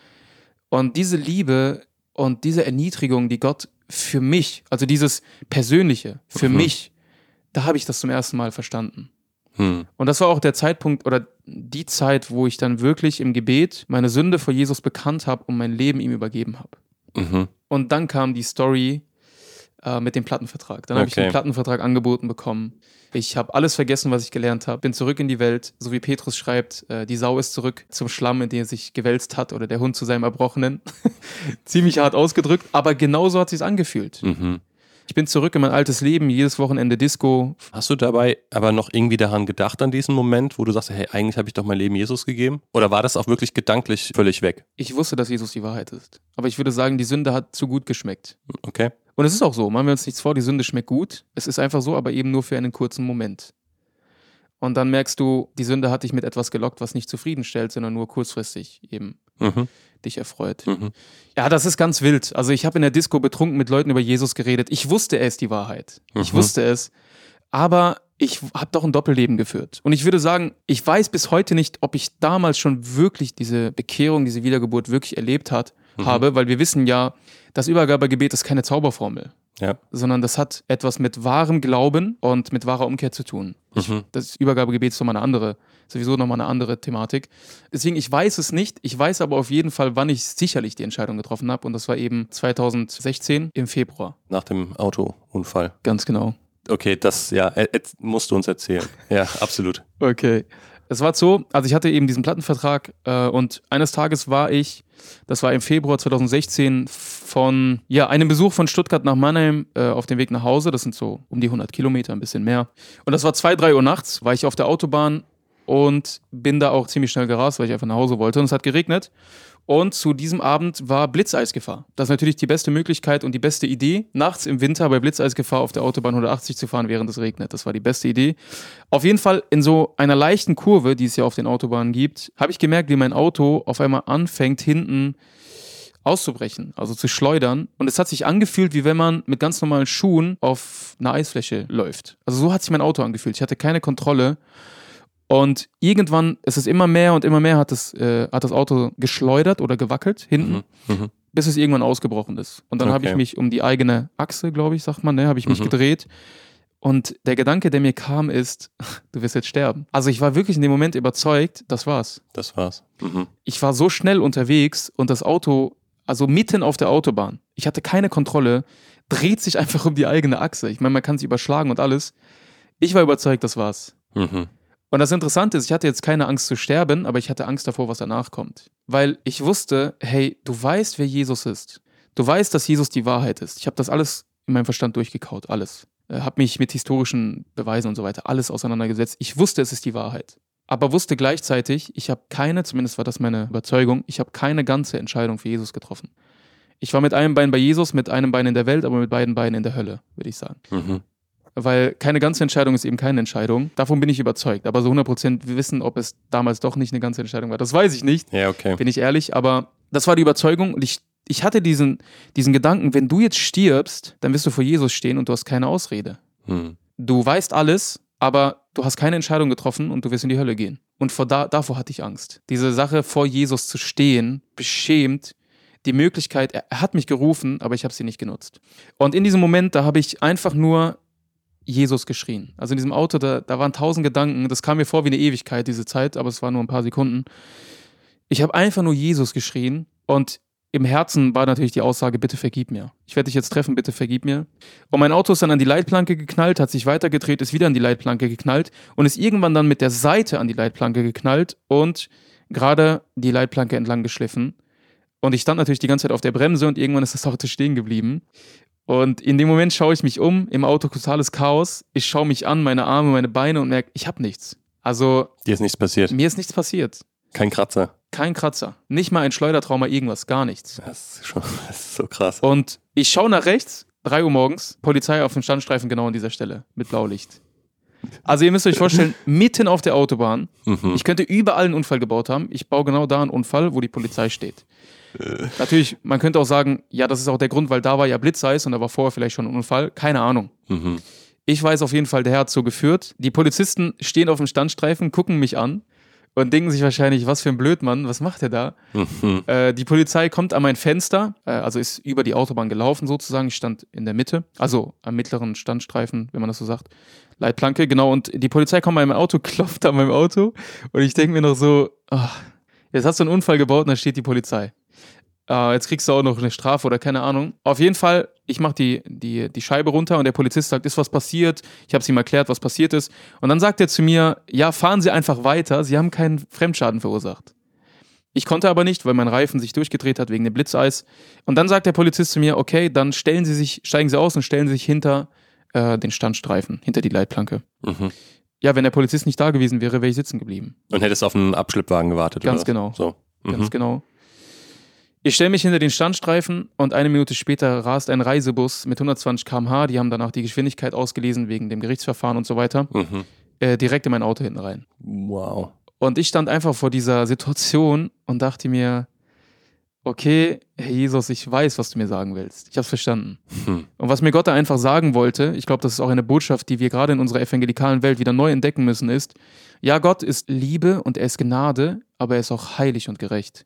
Und diese Liebe und diese Erniedrigung, die Gott für mich, also dieses Persönliche, für mhm. mich, da habe ich das zum ersten Mal verstanden. Mhm. Und das war auch der Zeitpunkt oder die Zeit, wo ich dann wirklich im Gebet meine Sünde vor Jesus bekannt habe und mein Leben ihm übergeben habe. Mhm. Und dann kam die Story äh, mit dem Plattenvertrag. Dann okay. habe ich den Plattenvertrag angeboten bekommen. Ich habe alles vergessen, was ich gelernt habe. Bin zurück in die Welt, so wie Petrus schreibt, äh, die Sau ist zurück zum Schlamm, in den er sich gewälzt hat, oder der Hund zu seinem Erbrochenen. Ziemlich hart ausgedrückt, aber genauso hat es sich angefühlt. Mhm. Ich bin zurück in mein altes Leben, jedes Wochenende Disco. Hast du dabei aber noch irgendwie daran gedacht, an diesen Moment, wo du sagst, hey, eigentlich habe ich doch mein Leben Jesus gegeben? Oder war das auch wirklich gedanklich völlig weg? Ich wusste, dass Jesus die Wahrheit ist. Aber ich würde sagen, die Sünde hat zu gut geschmeckt. Okay. Und es ist auch so, machen wir uns nichts vor, die Sünde schmeckt gut. Es ist einfach so, aber eben nur für einen kurzen Moment. Und dann merkst du, die Sünde hat dich mit etwas gelockt, was nicht zufriedenstellt, sondern nur kurzfristig eben mhm. dich erfreut. Mhm. Ja, das ist ganz wild. Also ich habe in der Disco betrunken mit Leuten über Jesus geredet. Ich wusste, er ist die Wahrheit. Mhm. Ich wusste es. Aber ich habe doch ein Doppelleben geführt. Und ich würde sagen, ich weiß bis heute nicht, ob ich damals schon wirklich diese Bekehrung, diese Wiedergeburt wirklich erlebt hat, mhm. habe, weil wir wissen ja, das Übergabegebet ist keine Zauberformel. Ja. Sondern das hat etwas mit wahrem Glauben und mit wahrer Umkehr zu tun. Ich, mhm. Das Übergabegebet ist nochmal eine andere, sowieso nochmal eine andere Thematik. Deswegen, ich weiß es nicht, ich weiß aber auf jeden Fall, wann ich sicherlich die Entscheidung getroffen habe, und das war eben zweitausendsechzehn im Februar. Nach dem Autounfall. Ganz genau. Okay, das, ja, jetzt musst du uns erzählen. Ja, absolut. Okay. Es war so, also ich hatte eben diesen Plattenvertrag äh, und eines Tages war ich, das war im Februar zweitausendsechzehn, von ja, einem Besuch von Stuttgart nach Mannheim äh, auf dem Weg nach Hause. Das sind so um die hundert Kilometer, ein bisschen mehr. Und das war zwei, drei Uhr nachts, war ich auf der Autobahn und bin da auch ziemlich schnell gerast, weil ich einfach nach Hause wollte. Und es hat geregnet. Und zu diesem Abend war Blitzeisgefahr. Das ist natürlich die beste Möglichkeit und die beste Idee, nachts im Winter bei Blitzeisgefahr auf der Autobahn hundertachtzig zu fahren, während es regnet. Das war die beste Idee. Auf jeden Fall in so einer leichten Kurve, die es ja auf den Autobahnen gibt, habe ich gemerkt, wie mein Auto auf einmal anfängt, hinten auszubrechen, also zu schleudern. Und es hat sich angefühlt, wie wenn man mit ganz normalen Schuhen auf einer Eisfläche läuft. Also so hat sich mein Auto angefühlt. Ich hatte keine Kontrolle. Und irgendwann ist es immer mehr und immer mehr hat das, äh, hat das Auto geschleudert oder gewackelt hinten, mhm. bis es irgendwann ausgebrochen ist. Und dann okay. habe ich mich um die eigene Achse, glaube ich, sagt man, ne, habe ich mich mhm. gedreht. Und der Gedanke, der mir kam, ist, du wirst jetzt sterben. Also ich war wirklich in dem Moment überzeugt, das war's. Das war's. Mhm. Ich war so schnell unterwegs und das Auto, also mitten auf der Autobahn, ich hatte keine Kontrolle, dreht sich einfach um die eigene Achse. Ich meine, man kann sich überschlagen und alles. Ich war überzeugt, das war's. Mhm. Und das Interessante ist, ich hatte jetzt keine Angst zu sterben, aber ich hatte Angst davor, was danach kommt. Weil ich wusste, hey, du weißt, wer Jesus ist. Du weißt, dass Jesus die Wahrheit ist. Ich habe das alles in meinem Verstand durchgekaut, alles. Äh, habe mich mit historischen Beweisen und so weiter alles auseinandergesetzt. Ich wusste, es ist die Wahrheit. Aber wusste gleichzeitig, ich habe keine, zumindest war das meine Überzeugung, ich habe keine ganze Entscheidung für Jesus getroffen. Ich war mit einem Bein bei Jesus, mit einem Bein in der Welt, aber mit beiden Beinen in der Hölle, würde ich sagen. Mhm. Weil keine ganze Entscheidung ist eben keine Entscheidung. Davon bin ich überzeugt. Aber so hundert Prozent wissen, ob es damals doch nicht eine ganze Entscheidung war, das weiß ich nicht. Ja, okay. Bin ich ehrlich. Aber das war die Überzeugung. Und ich, ich hatte diesen, diesen Gedanken, wenn du jetzt stirbst, dann wirst du vor Jesus stehen und du hast keine Ausrede. Hm. Du weißt alles, aber du hast keine Entscheidung getroffen und du wirst in die Hölle gehen. Und vor da, davor hatte ich Angst. Diese Sache, vor Jesus zu stehen, beschämt, die Möglichkeit, er, er hat mich gerufen, aber ich habe sie nicht genutzt. Und in diesem Moment, da habe ich einfach nur Jesus geschrien. Also in diesem Auto, da, da waren tausend Gedanken. Das kam mir vor wie eine Ewigkeit, diese Zeit, aber es waren nur ein paar Sekunden. Ich habe einfach nur Jesus geschrien und im Herzen war natürlich die Aussage, bitte vergib mir. Ich werde dich jetzt treffen, bitte vergib mir. Und mein Auto ist dann an die Leitplanke geknallt, hat sich weitergedreht, ist wieder an die Leitplanke geknallt und ist irgendwann dann mit der Seite an die Leitplanke geknallt und gerade die Leitplanke entlang geschliffen. Und ich stand natürlich die ganze Zeit auf der Bremse und irgendwann ist das Auto stehen geblieben. Und in dem Moment schaue ich mich um, im Auto totales Chaos. Ich schaue mich an, meine Arme, meine Beine und merke, ich habe nichts. Also dir ist nichts passiert? Mir ist nichts passiert. Kein Kratzer? Kein Kratzer. Nicht mal ein Schleudertrauma, irgendwas, gar nichts. Das ist, schon, das ist so krass. Und ich schaue nach rechts, drei Uhr morgens, Polizei auf dem Standstreifen genau an dieser Stelle, mit Blaulicht. Also ihr müsst euch vorstellen, mitten auf der Autobahn, Mhm. ich könnte überall einen Unfall gebaut haben, ich baue genau da einen Unfall, wo die Polizei steht. Natürlich, man könnte auch sagen, ja, das ist auch der Grund, weil da war ja Blitzeis und da war vorher vielleicht schon ein Unfall, keine Ahnung. Mhm. Ich weiß auf jeden Fall, der Herr hat so geführt. Die Polizisten stehen auf dem Standstreifen, gucken mich an und denken sich wahrscheinlich, was für ein Blödmann, was macht der da? Mhm. Äh, die Polizei kommt an mein Fenster, äh, also ist über die Autobahn gelaufen sozusagen. Ich stand in der Mitte, also am mittleren Standstreifen, wenn man das so sagt. Leitplanke, genau. Und die Polizei kommt bei meinem Auto, klopft an meinem Auto und ich denke mir noch so, ach, jetzt hast du einen Unfall gebaut und da steht die Polizei. Äh, jetzt kriegst du auch noch eine Strafe oder keine Ahnung. Auf jeden Fall, ich mache die, die, die Scheibe runter und der Polizist sagt, ist was passiert? Ich habe es ihm erklärt, was passiert ist. Und dann sagt er zu mir, ja, fahren Sie einfach weiter, Sie haben keinen Fremdschaden verursacht. Ich konnte aber nicht, weil mein Reifen sich durchgedreht hat wegen dem Blitzeis. Und dann sagt der Polizist zu mir, okay, dann stellen Sie sich, steigen Sie aus und stellen Sie sich hinter äh, den Standstreifen, hinter die Leitplanke. Mhm. Ja, wenn der Polizist nicht da gewesen wäre, wäre ich sitzen geblieben. Und hättest auf einen Abschleppwagen gewartet, Ganz oder? genau. So. Mhm. Ganz genau. Ich stelle mich hinter den Standstreifen und eine Minute später rast ein Reisebus mit hundertzwanzig Kilometer pro Stunde, die haben danach die Geschwindigkeit ausgelesen wegen dem Gerichtsverfahren und so weiter, Mhm. äh, direkt in mein Auto hinten rein. Wow. Und ich stand einfach vor dieser Situation und dachte mir, okay, Herr Jesus, ich weiß, was du mir sagen willst. Ich habe es verstanden. Hm. Und was mir Gott da einfach sagen wollte, ich glaube, das ist auch eine Botschaft, die wir gerade in unserer evangelikalen Welt wieder neu entdecken müssen, ist, ja, Gott ist Liebe und er ist Gnade, aber er ist auch heilig und gerecht.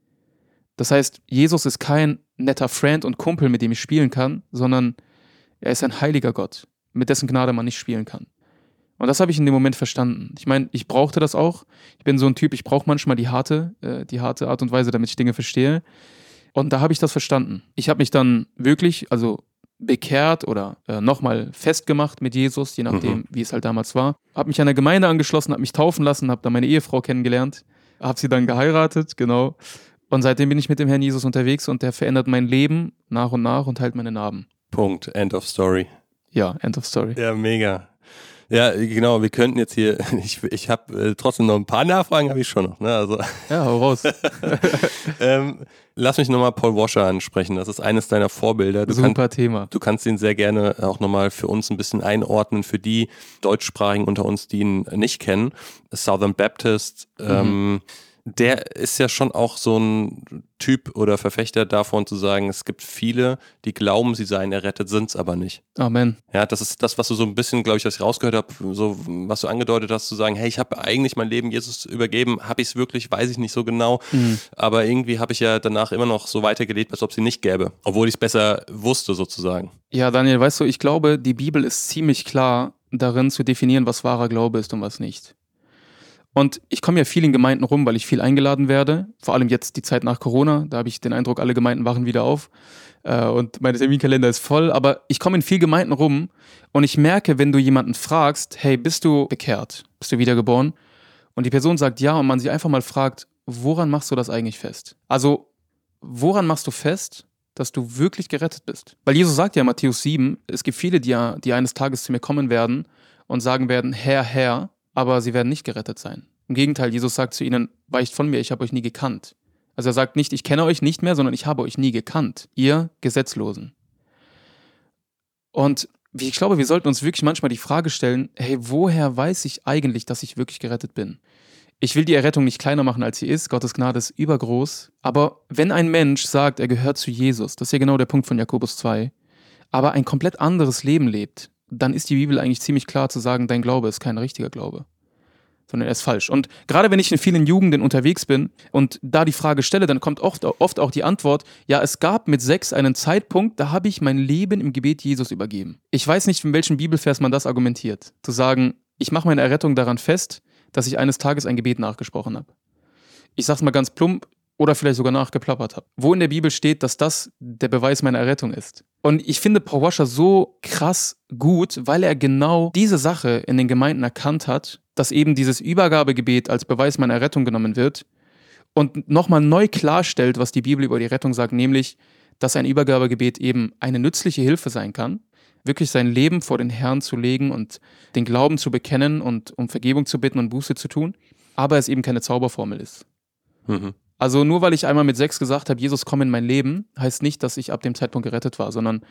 Das heißt, Jesus ist kein netter Friend und Kumpel, mit dem ich spielen kann, sondern er ist ein heiliger Gott, mit dessen Gnade man nicht spielen kann. Und das habe ich in dem Moment verstanden. Ich meine, ich brauchte das auch. Ich bin so ein Typ, ich brauche manchmal die harte, äh, die harte Art und Weise, damit ich Dinge verstehe. Und da habe ich das verstanden. Ich habe mich dann wirklich, also bekehrt oder äh, nochmal festgemacht mit Jesus, je nachdem, Mhm. wie es halt damals war. Habe mich einer Gemeinde angeschlossen, habe mich taufen lassen, habe dann meine Ehefrau kennengelernt, habe sie dann geheiratet, genau. Und seitdem bin ich mit dem Herrn Jesus unterwegs und der verändert mein Leben nach und nach und heilt meine Narben. Punkt. End of story. Ja, end of story. Ja, mega. Ja, genau, wir könnten jetzt hier, ich, ich habe äh, trotzdem noch ein paar Nachfragen, habe ich schon noch. Ne? Also, Ja, hau raus. ähm, lass mich nochmal Paul Washer ansprechen, das ist eines deiner Vorbilder. Du, Super kann, Thema. du kannst ihn sehr gerne auch nochmal für uns ein bisschen einordnen, für die Deutschsprachigen unter uns, die ihn nicht kennen. Southern Baptist, Mhm. ähm, der ist ja schon auch so ein Typ oder Verfechter davon zu sagen, es gibt viele, die glauben, sie seien errettet, sind es aber nicht. Amen. Ja, das ist das, was du so ein bisschen, glaube ich, was ich rausgehört habe, so was du angedeutet hast, zu sagen, hey, ich habe eigentlich mein Leben Jesus übergeben, habe ich es wirklich, weiß ich nicht so genau, Mhm. aber irgendwie habe ich ja danach immer noch so weitergelebt, als ob es sie nicht gäbe, obwohl ich es besser wusste sozusagen. Ja, Daniel, weißt du, ich glaube, die Bibel ist ziemlich klar darin zu definieren, was wahrer Glaube ist und was nicht. Und ich komme ja viel in Gemeinden rum, weil ich viel eingeladen werde. Vor allem jetzt die Zeit nach Corona. Da habe ich den Eindruck, alle Gemeinden wachen wieder auf. Äh, und mein Terminkalender ist voll. Aber ich komme in viel Gemeinden rum und ich merke, wenn du jemanden fragst, hey, bist du bekehrt? Bist du wiedergeboren? Und die Person sagt ja und man sich einfach mal fragt, woran machst du das eigentlich fest? Also, woran machst du fest, dass du wirklich gerettet bist? Weil Jesus sagt ja in Matthäus sieben, es gibt viele, die, die eines Tages zu mir kommen werden und sagen werden, Herr, Herr, aber sie werden nicht gerettet sein. Im Gegenteil, Jesus sagt zu ihnen, weicht von mir, ich habe euch nie gekannt. Also er sagt nicht, ich kenne euch nicht mehr, sondern ich habe euch nie gekannt. Ihr Gesetzlosen. Und ich glaube, wir sollten uns wirklich manchmal die Frage stellen, hey, woher weiß ich eigentlich, dass ich wirklich gerettet bin? Ich will die Errettung nicht kleiner machen, als sie ist. Gottes Gnade ist übergroß. Aber wenn ein Mensch sagt, er gehört zu Jesus, das ist ja genau der Punkt von Jakobus zwei, aber ein komplett anderes Leben lebt, dann ist die Bibel eigentlich ziemlich klar zu sagen, dein Glaube ist kein richtiger Glaube, sondern er ist falsch. Und gerade wenn ich in vielen Jugenden unterwegs bin und da die Frage stelle, dann kommt oft, oft auch die Antwort, ja, es gab mit sechs einen Zeitpunkt, da habe ich mein Leben im Gebet Jesus übergeben. Ich weiß nicht, in welchem Bibelvers man das argumentiert. Zu sagen, ich mache meine Errettung daran fest, dass ich eines Tages ein Gebet nachgesprochen habe. Ich sag's mal ganz plump oder vielleicht sogar nachgeplappert habe. Wo in der Bibel steht, dass das der Beweis meiner Errettung ist. Und ich finde Paul Washer so krass gut, weil er genau diese Sache in den Gemeinden erkannt hat, dass eben dieses Übergabegebet als Beweis meiner Errettung genommen wird und nochmal neu klarstellt, was die Bibel über die Rettung sagt, nämlich, dass ein Übergabegebet eben eine nützliche Hilfe sein kann, wirklich sein Leben vor den Herrn zu legen und den Glauben zu bekennen und um Vergebung zu bitten und Buße zu tun, aber es eben keine Zauberformel ist. Mhm. Also nur weil ich einmal mit sechs gesagt habe, Jesus, komm in mein Leben, heißt nicht, dass ich ab dem Zeitpunkt gerettet war, sondern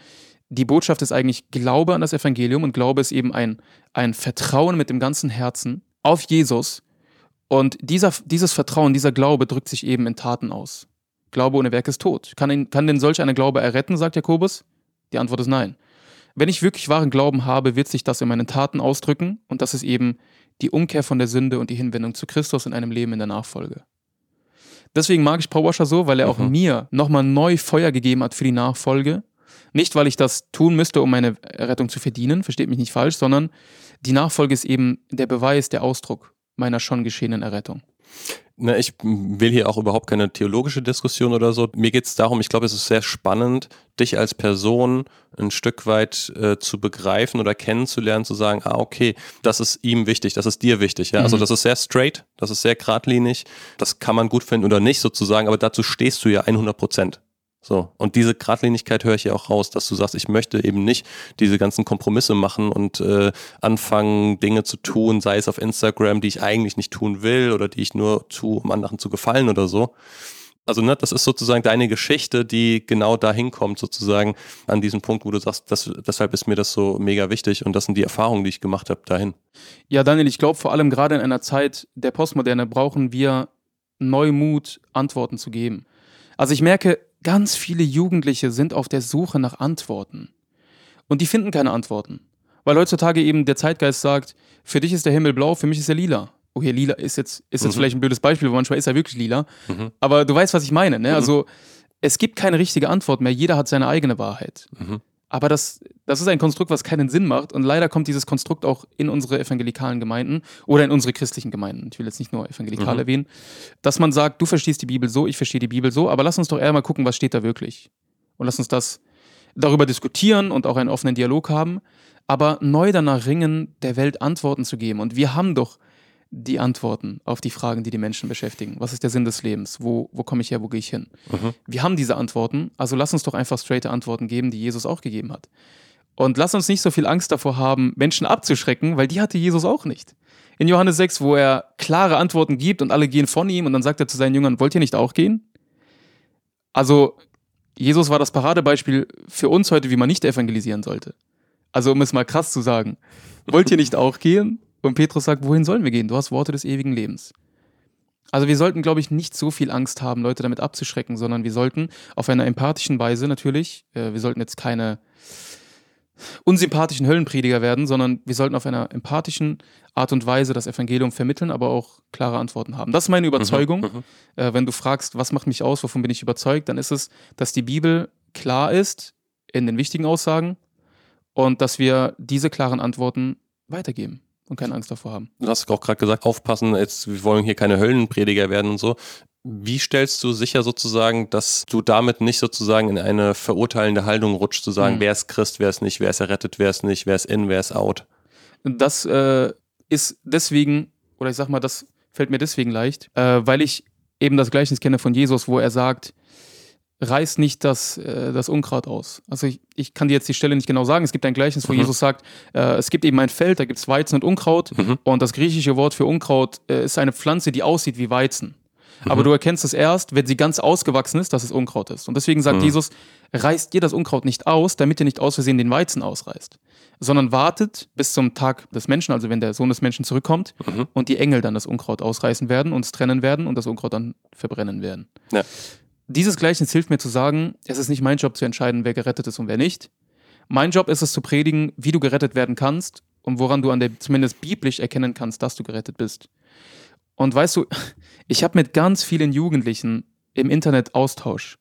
Die Botschaft ist eigentlich Glaube an das Evangelium und Glaube ist eben ein, ein Vertrauen mit dem ganzen Herzen auf Jesus. Und dieser, dieses Vertrauen, dieser Glaube drückt sich eben in Taten aus. Glaube ohne Werk ist tot. Kann, ihn, kann denn solch einer Glaube erretten, sagt Jakobus? Die Antwort ist nein. Wenn ich wirklich wahren Glauben habe, wird sich das in meinen Taten ausdrücken und das ist eben die Umkehr von der Sünde und die Hinwendung zu Christus in einem Leben in der Nachfolge. Deswegen mag ich Paul Washer so, weil er auch mhm. mir nochmal neu Feuer gegeben hat für die Nachfolge. Nicht, weil ich das tun müsste, um meine Errettung zu verdienen, versteht mich nicht falsch, sondern die Nachfolge ist eben der Beweis, der Ausdruck meiner schon geschehenen Errettung. Na, ich will hier auch überhaupt keine theologische Diskussion oder so. Mir geht es darum, ich glaube, es ist sehr spannend, dich als Person ein Stück weit äh, zu begreifen oder kennenzulernen, zu sagen, ah, okay, das ist ihm wichtig, das ist dir wichtig. Ja? Mhm. Also das ist sehr straight, das ist sehr geradlinig, das kann man gut finden oder nicht sozusagen, aber dazu stehst du ja hundert Prozent. So, und diese Geradlinigkeit höre ich ja auch raus, dass du sagst, ich möchte eben nicht diese ganzen Kompromisse machen und äh, anfangen, Dinge zu tun, sei es auf Instagram, die ich eigentlich nicht tun will oder die ich nur tue, um anderen zu gefallen oder so. Also ne, das ist sozusagen deine Geschichte, die genau dahin kommt, sozusagen an diesem Punkt, wo du sagst, das, deshalb ist mir das so mega wichtig und das sind die Erfahrungen, die ich gemacht habe, dahin. Ja, Daniel, ich glaube vor allem gerade in einer Zeit der Postmoderne brauchen wir Neumut, Antworten zu geben. Also ich merke, ganz viele Jugendliche sind auf der Suche nach Antworten. Und die finden keine Antworten. Weil heutzutage eben der Zeitgeist sagt, für dich ist der Himmel blau, für mich ist er lila. Okay, lila ist jetzt, ist jetzt mhm. vielleicht ein blödes Beispiel, weil manchmal ist er wirklich lila. Mhm. Aber du weißt, was ich meine. Ne? Mhm. Also es gibt keine richtige Antwort mehr. Jeder hat seine eigene Wahrheit. Mhm. Aber das, das ist ein Konstrukt, was keinen Sinn macht. Und leider kommt dieses Konstrukt auch in unsere evangelikalen Gemeinden oder in unsere christlichen Gemeinden. Ich will jetzt nicht nur evangelikal mhm. erwähnen. Dass man sagt, du verstehst die Bibel so, ich verstehe die Bibel so. Aber lass uns doch eher mal gucken, was steht da wirklich. Und lass uns das darüber diskutieren und auch einen offenen Dialog haben. Aber neu danach ringen, der Welt Antworten zu geben. Und wir haben doch die Antworten auf die Fragen, die die Menschen beschäftigen. Was ist der Sinn des Lebens? Wo, wo komme ich her? Wo gehe ich hin? Mhm. Wir haben diese Antworten, also lass uns doch einfach straighte Antworten geben, die Jesus auch gegeben hat. Und lass uns nicht so viel Angst davor haben, Menschen abzuschrecken, weil die hatte Jesus auch nicht. In Johannes sechs, wo er klare Antworten gibt und alle gehen von ihm und dann sagt er zu seinen Jüngern, wollt ihr nicht auch gehen? Also Jesus war das Paradebeispiel für uns heute, wie man nicht evangelisieren sollte. Also um es mal krass zu sagen, wollt ihr nicht auch gehen? Und Petrus sagt, wohin sollen wir gehen? Du hast Worte des ewigen Lebens. Also wir sollten, glaube ich, nicht so viel Angst haben, Leute damit abzuschrecken, sondern wir sollten auf einer empathischen Weise natürlich, äh, wir sollten jetzt keine unsympathischen Höllenprediger werden, sondern wir sollten auf einer empathischen Art und Weise das Evangelium vermitteln, aber auch klare Antworten haben. Das ist meine Überzeugung. Mhm, äh, wenn du fragst, was macht mich aus, wovon bin ich überzeugt, dann ist es, dass die Bibel klar ist in den wichtigen Aussagen und dass wir diese klaren Antworten weitergeben. Und keine Angst davor haben. Du hast auch gerade gesagt, aufpassen, jetzt, wir wollen hier keine Höllenprediger werden und so. Wie stellst du sicher sozusagen, dass du damit nicht sozusagen in eine verurteilende Haltung rutschst, zu sagen, mhm. wer ist Christ, wer ist nicht, wer ist errettet, wer ist nicht, wer ist in, wer ist out? Das äh, ist deswegen, oder ich sag mal, das fällt mir deswegen leicht, äh, weil ich eben das Gleichnis kenne von Jesus, wo er sagt, reiß nicht das, äh, das Unkraut aus. Also ich, ich kann dir jetzt die Stelle nicht genau sagen. Es gibt ein Gleichnis, wo mhm. Jesus sagt, äh, es gibt eben ein Feld, da gibt es Weizen und Unkraut. Mhm. Und das griechische Wort für Unkraut äh, ist eine Pflanze, die aussieht wie Weizen. Mhm. Aber du erkennst es erst, wenn sie ganz ausgewachsen ist, dass es Unkraut ist. Und deswegen sagt mhm. Jesus, reißt dir das Unkraut nicht aus, damit ihr nicht aus Versehen den Weizen ausreißt. Sondern wartet bis zum Tag des Menschen, also wenn der Sohn des Menschen zurückkommt mhm. und die Engel dann das Unkraut ausreißen werden und es trennen werden und das Unkraut dann verbrennen werden. Ja. Dieses Gleichnis hilft mir zu sagen, es ist nicht mein Job zu entscheiden, wer gerettet ist und wer nicht. Mein Job ist es zu predigen, wie du gerettet werden kannst und woran du an der zumindest biblisch erkennen kannst, dass du gerettet bist. Und weißt du, ich habe mit ganz vielen Jugendlichen im Internet Austausch.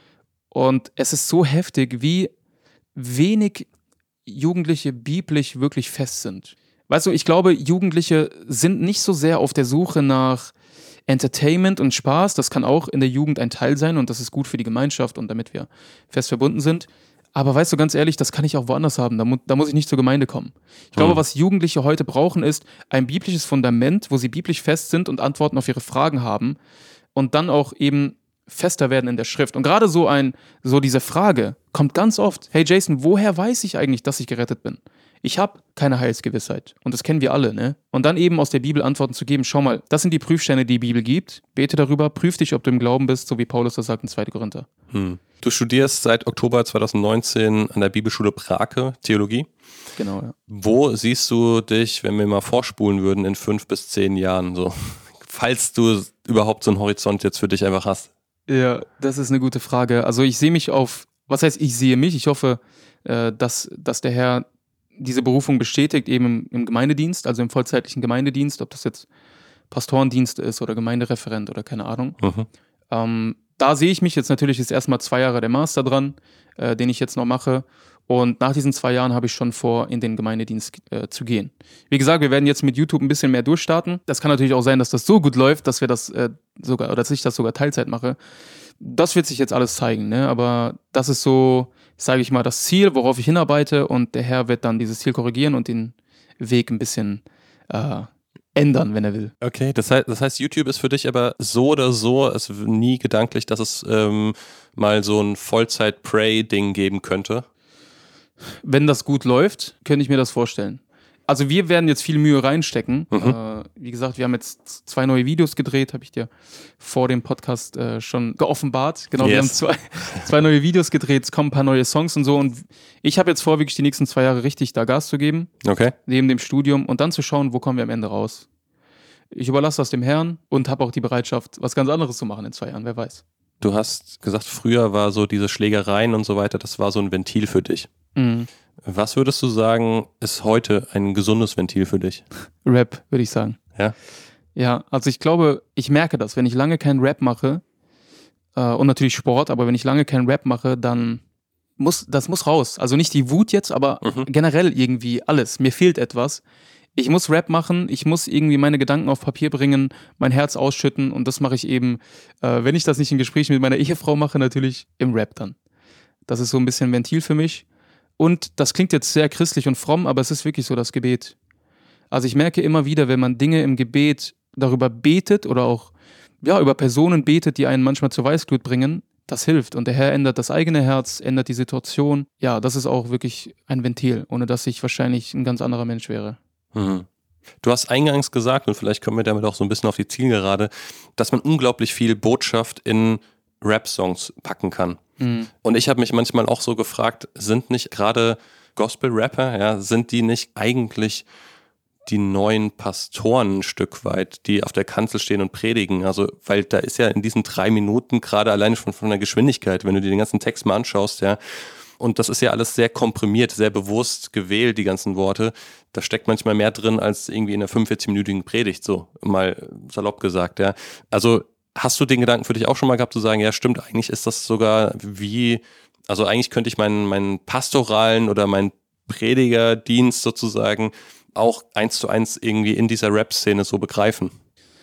Und es ist so heftig, wie wenig Jugendliche biblisch wirklich fest sind. Weißt du, ich glaube, Jugendliche sind nicht so sehr auf der Suche nach Entertainment und Spaß, das kann auch in der Jugend ein Teil sein und das ist gut für die Gemeinschaft und damit wir fest verbunden sind. Aber weißt du, ganz ehrlich, das kann ich auch woanders haben, da, mu- da muss ich nicht zur Gemeinde kommen. Ich glaube, hm. was Jugendliche heute brauchen, ist ein biblisches Fundament, wo sie biblisch fest sind und Antworten auf ihre Fragen haben und dann auch eben fester werden in der Schrift. Und gerade so ein, so diese Frage kommt ganz oft, hey Jason, woher weiß ich eigentlich, dass ich gerettet bin? Ich habe keine Heilsgewissheit. Und das kennen wir alle, ne? Und dann eben aus der Bibel Antworten zu geben, schau mal, das sind die Prüfsteine, die die Bibel gibt. Bete darüber, prüf dich, ob du im Glauben bist, so wie Paulus das sagt in zweiter Korinther. Hm. Du studierst seit Oktober zwanzig neunzehn an der Bibelschule Brake Theologie. Genau, ja. Wo siehst du dich, wenn wir mal vorspulen würden, in fünf bis zehn Jahren so? Falls du überhaupt so einen Horizont jetzt für dich einfach hast. Ja, das ist eine gute Frage. Also ich sehe mich auf, was heißt ich sehe mich? Ich hoffe, äh, dass, dass der Herr diese Berufung bestätigt, eben im, im Gemeindedienst, also im vollzeitlichen Gemeindedienst, ob das jetzt Pastorendienst ist oder Gemeindereferent oder keine Ahnung. Mhm. Ähm, da sehe ich mich jetzt natürlich jetzt erstmal zwei Jahre der Master dran, äh, den ich jetzt noch mache. Und nach diesen zwei Jahren habe ich schon vor, in den Gemeindedienst äh, zu gehen. Wie gesagt, wir werden jetzt mit YouTube ein bisschen mehr durchstarten. Das kann natürlich auch sein, dass das so gut läuft, dass wir das äh, sogar, oder dass ich das sogar Teilzeit mache. Das wird sich jetzt alles zeigen, ne? Aber das ist so, sage ich mal, das Ziel, worauf ich hinarbeite, und der Herr wird dann dieses Ziel korrigieren und den Weg ein bisschen äh, ändern, wenn er will. Okay, das heißt, das heißt, YouTube ist für dich aber so oder so, es ist nie gedanklich, dass es ähm, mal so ein Vollzeit-Pray-Ding geben könnte? Wenn das gut läuft, könnte ich mir das vorstellen. Also wir werden jetzt viel Mühe reinstecken. Mhm. Äh, wie gesagt, wir haben jetzt zwei neue Videos gedreht, habe ich dir vor dem Podcast äh, schon geoffenbart. Genau, yes. Wir haben zwei, zwei neue Videos gedreht, es kommen ein paar neue Songs und so. Und ich habe jetzt vor, wirklich die nächsten zwei Jahre richtig da Gas zu geben. Okay. Neben dem Studium und dann zu schauen, wo kommen wir am Ende raus. Ich überlasse das dem Herrn und habe auch die Bereitschaft, was ganz anderes zu machen in zwei Jahren, wer weiß. Du hast gesagt, früher war so diese Schlägereien und so weiter, das war so ein Ventil für dich. Mhm. Was würdest du sagen, ist heute ein gesundes Ventil für dich? Rap, würde ich sagen. Ja? Ja, also ich glaube, ich merke das, wenn ich lange keinen Rap mache, äh, und natürlich Sport, aber wenn ich lange keinen Rap mache, dann muss, das muss raus. Also nicht die Wut jetzt, aber mhm. generell irgendwie alles. Mir fehlt etwas. Ich muss Rap machen, ich muss irgendwie meine Gedanken auf Papier bringen, mein Herz ausschütten, und das mache ich eben, äh, wenn ich das nicht in Gesprächen mit meiner Ehefrau mache, natürlich im Rap dann. Das ist so ein bisschen ein Ventil für mich. Und das klingt jetzt sehr christlich und fromm, aber es ist wirklich so das Gebet. Also ich merke immer wieder, wenn man Dinge im Gebet darüber betet oder auch ja, über Personen betet, die einen manchmal zur Weißglut bringen, das hilft. Und der Herr ändert das eigene Herz, ändert die Situation. Ja, das ist auch wirklich ein Ventil, ohne dass ich wahrscheinlich ein ganz anderer Mensch wäre. Mhm. Du hast eingangs gesagt, und vielleicht kommen wir damit auch so ein bisschen auf die Zielgerade, dass man unglaublich viel Botschaft in Rap-Songs packen kann. Mhm. Und ich habe mich manchmal auch so gefragt, sind nicht gerade Gospel-Rapper, ja, sind die nicht eigentlich die neuen Pastoren ein Stück weit, die auf der Kanzel stehen und predigen? Also, weil da ist ja in diesen drei Minuten gerade alleine schon von der Geschwindigkeit, wenn du dir den ganzen Text mal anschaust, ja, und das ist ja alles sehr komprimiert, sehr bewusst gewählt, die ganzen Worte. Da steckt manchmal mehr drin als irgendwie in einer fünfundvierzig-minütigen Predigt, so mal salopp gesagt, ja. Also hast du den Gedanken für dich auch schon mal gehabt, zu sagen, ja stimmt, eigentlich ist das sogar wie, also eigentlich könnte ich meinen, meinen pastoralen oder meinen Predigerdienst sozusagen auch eins zu eins irgendwie in dieser Rap-Szene so begreifen?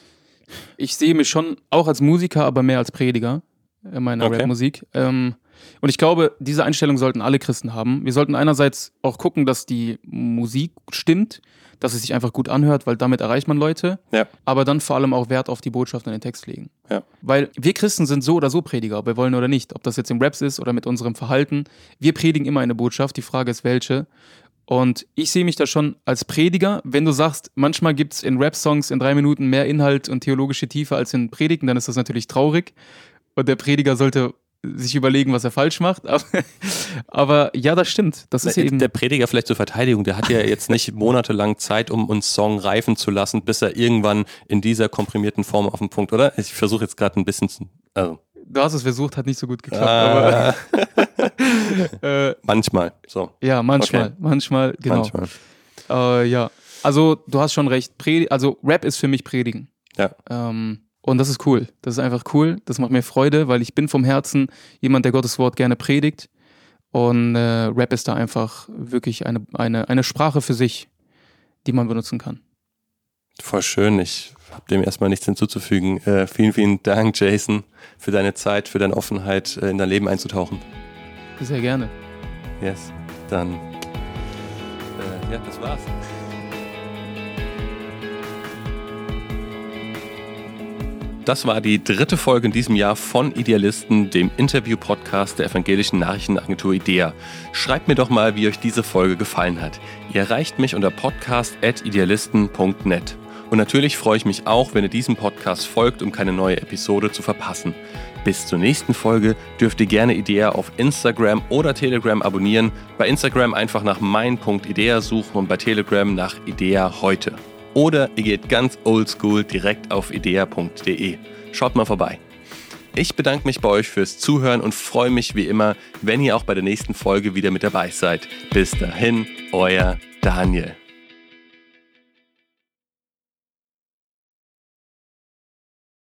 Ich sehe mich schon auch als Musiker, aber mehr als Prediger in meiner okay. Rap-Musik. Ähm, Und ich glaube, diese Einstellung sollten alle Christen haben. Wir sollten einerseits auch gucken, dass die Musik stimmt, dass es sich einfach gut anhört, weil damit erreicht man Leute. Ja. Aber dann vor allem auch Wert auf die Botschaft und den Text legen. Ja. Weil wir Christen sind so oder so Prediger, ob wir wollen oder nicht. Ob das jetzt im Raps ist oder mit unserem Verhalten. Wir predigen immer eine Botschaft. Die Frage ist, welche. Und ich sehe mich da schon als Prediger. Wenn du sagst, manchmal gibt es in Rap-Songs in drei Minuten mehr Inhalt und theologische Tiefe als in Predigen, dann ist das natürlich traurig. Und der Prediger sollte sich überlegen, was er falsch macht. Aber, aber ja, das stimmt. Das ist ja eben der Prediger vielleicht zur Verteidigung, der hat ja jetzt nicht monatelang Zeit, um uns Song reifen zu lassen, bis er irgendwann in dieser komprimierten Form auf den Punkt, oder? Ich versuche jetzt gerade ein bisschen zu... Also. Du hast es versucht, hat nicht so gut geklappt. Ah. Aber äh, manchmal, so. Ja, manchmal, okay. manchmal, genau. Manchmal. Äh, ja, also du hast schon recht. Pred- also Rap ist für mich Predigen. Ja. Ähm, Und das ist cool. Das ist einfach cool. Das macht mir Freude, weil ich bin vom Herzen jemand, der Gottes Wort gerne predigt. Und äh, Rap ist da einfach wirklich eine, eine, eine Sprache für sich, die man benutzen kann. Voll schön. Ich habe dem erstmal nichts hinzuzufügen. Äh, vielen, vielen Dank, Jason, für deine Zeit, für deine Offenheit, äh, in dein Leben einzutauchen. Sehr gerne. Yes. Dann, äh, ja, das war's. das war die dritte Folge in diesem Jahr von Idealisten, dem Interview-Podcast der evangelischen Nachrichtenagentur IDEA. Schreibt mir doch mal, wie euch diese Folge gefallen hat. Ihr erreicht mich unter podcast at idealisten punkt net. Und natürlich freue ich mich auch, wenn ihr diesem Podcast folgt, um keine neue Episode zu verpassen. Bis zur nächsten Folge dürft ihr gerne IDEA auf Instagram oder Telegram abonnieren. Bei Instagram einfach nach mein punkt idea suchen und bei Telegram nach IDEA heute. Oder ihr geht ganz oldschool direkt auf idea punkt de. Schaut mal vorbei. Ich bedanke mich bei euch fürs Zuhören und freue mich wie immer, wenn ihr auch bei der nächsten Folge wieder mit dabei seid. Bis dahin, euer Daniel.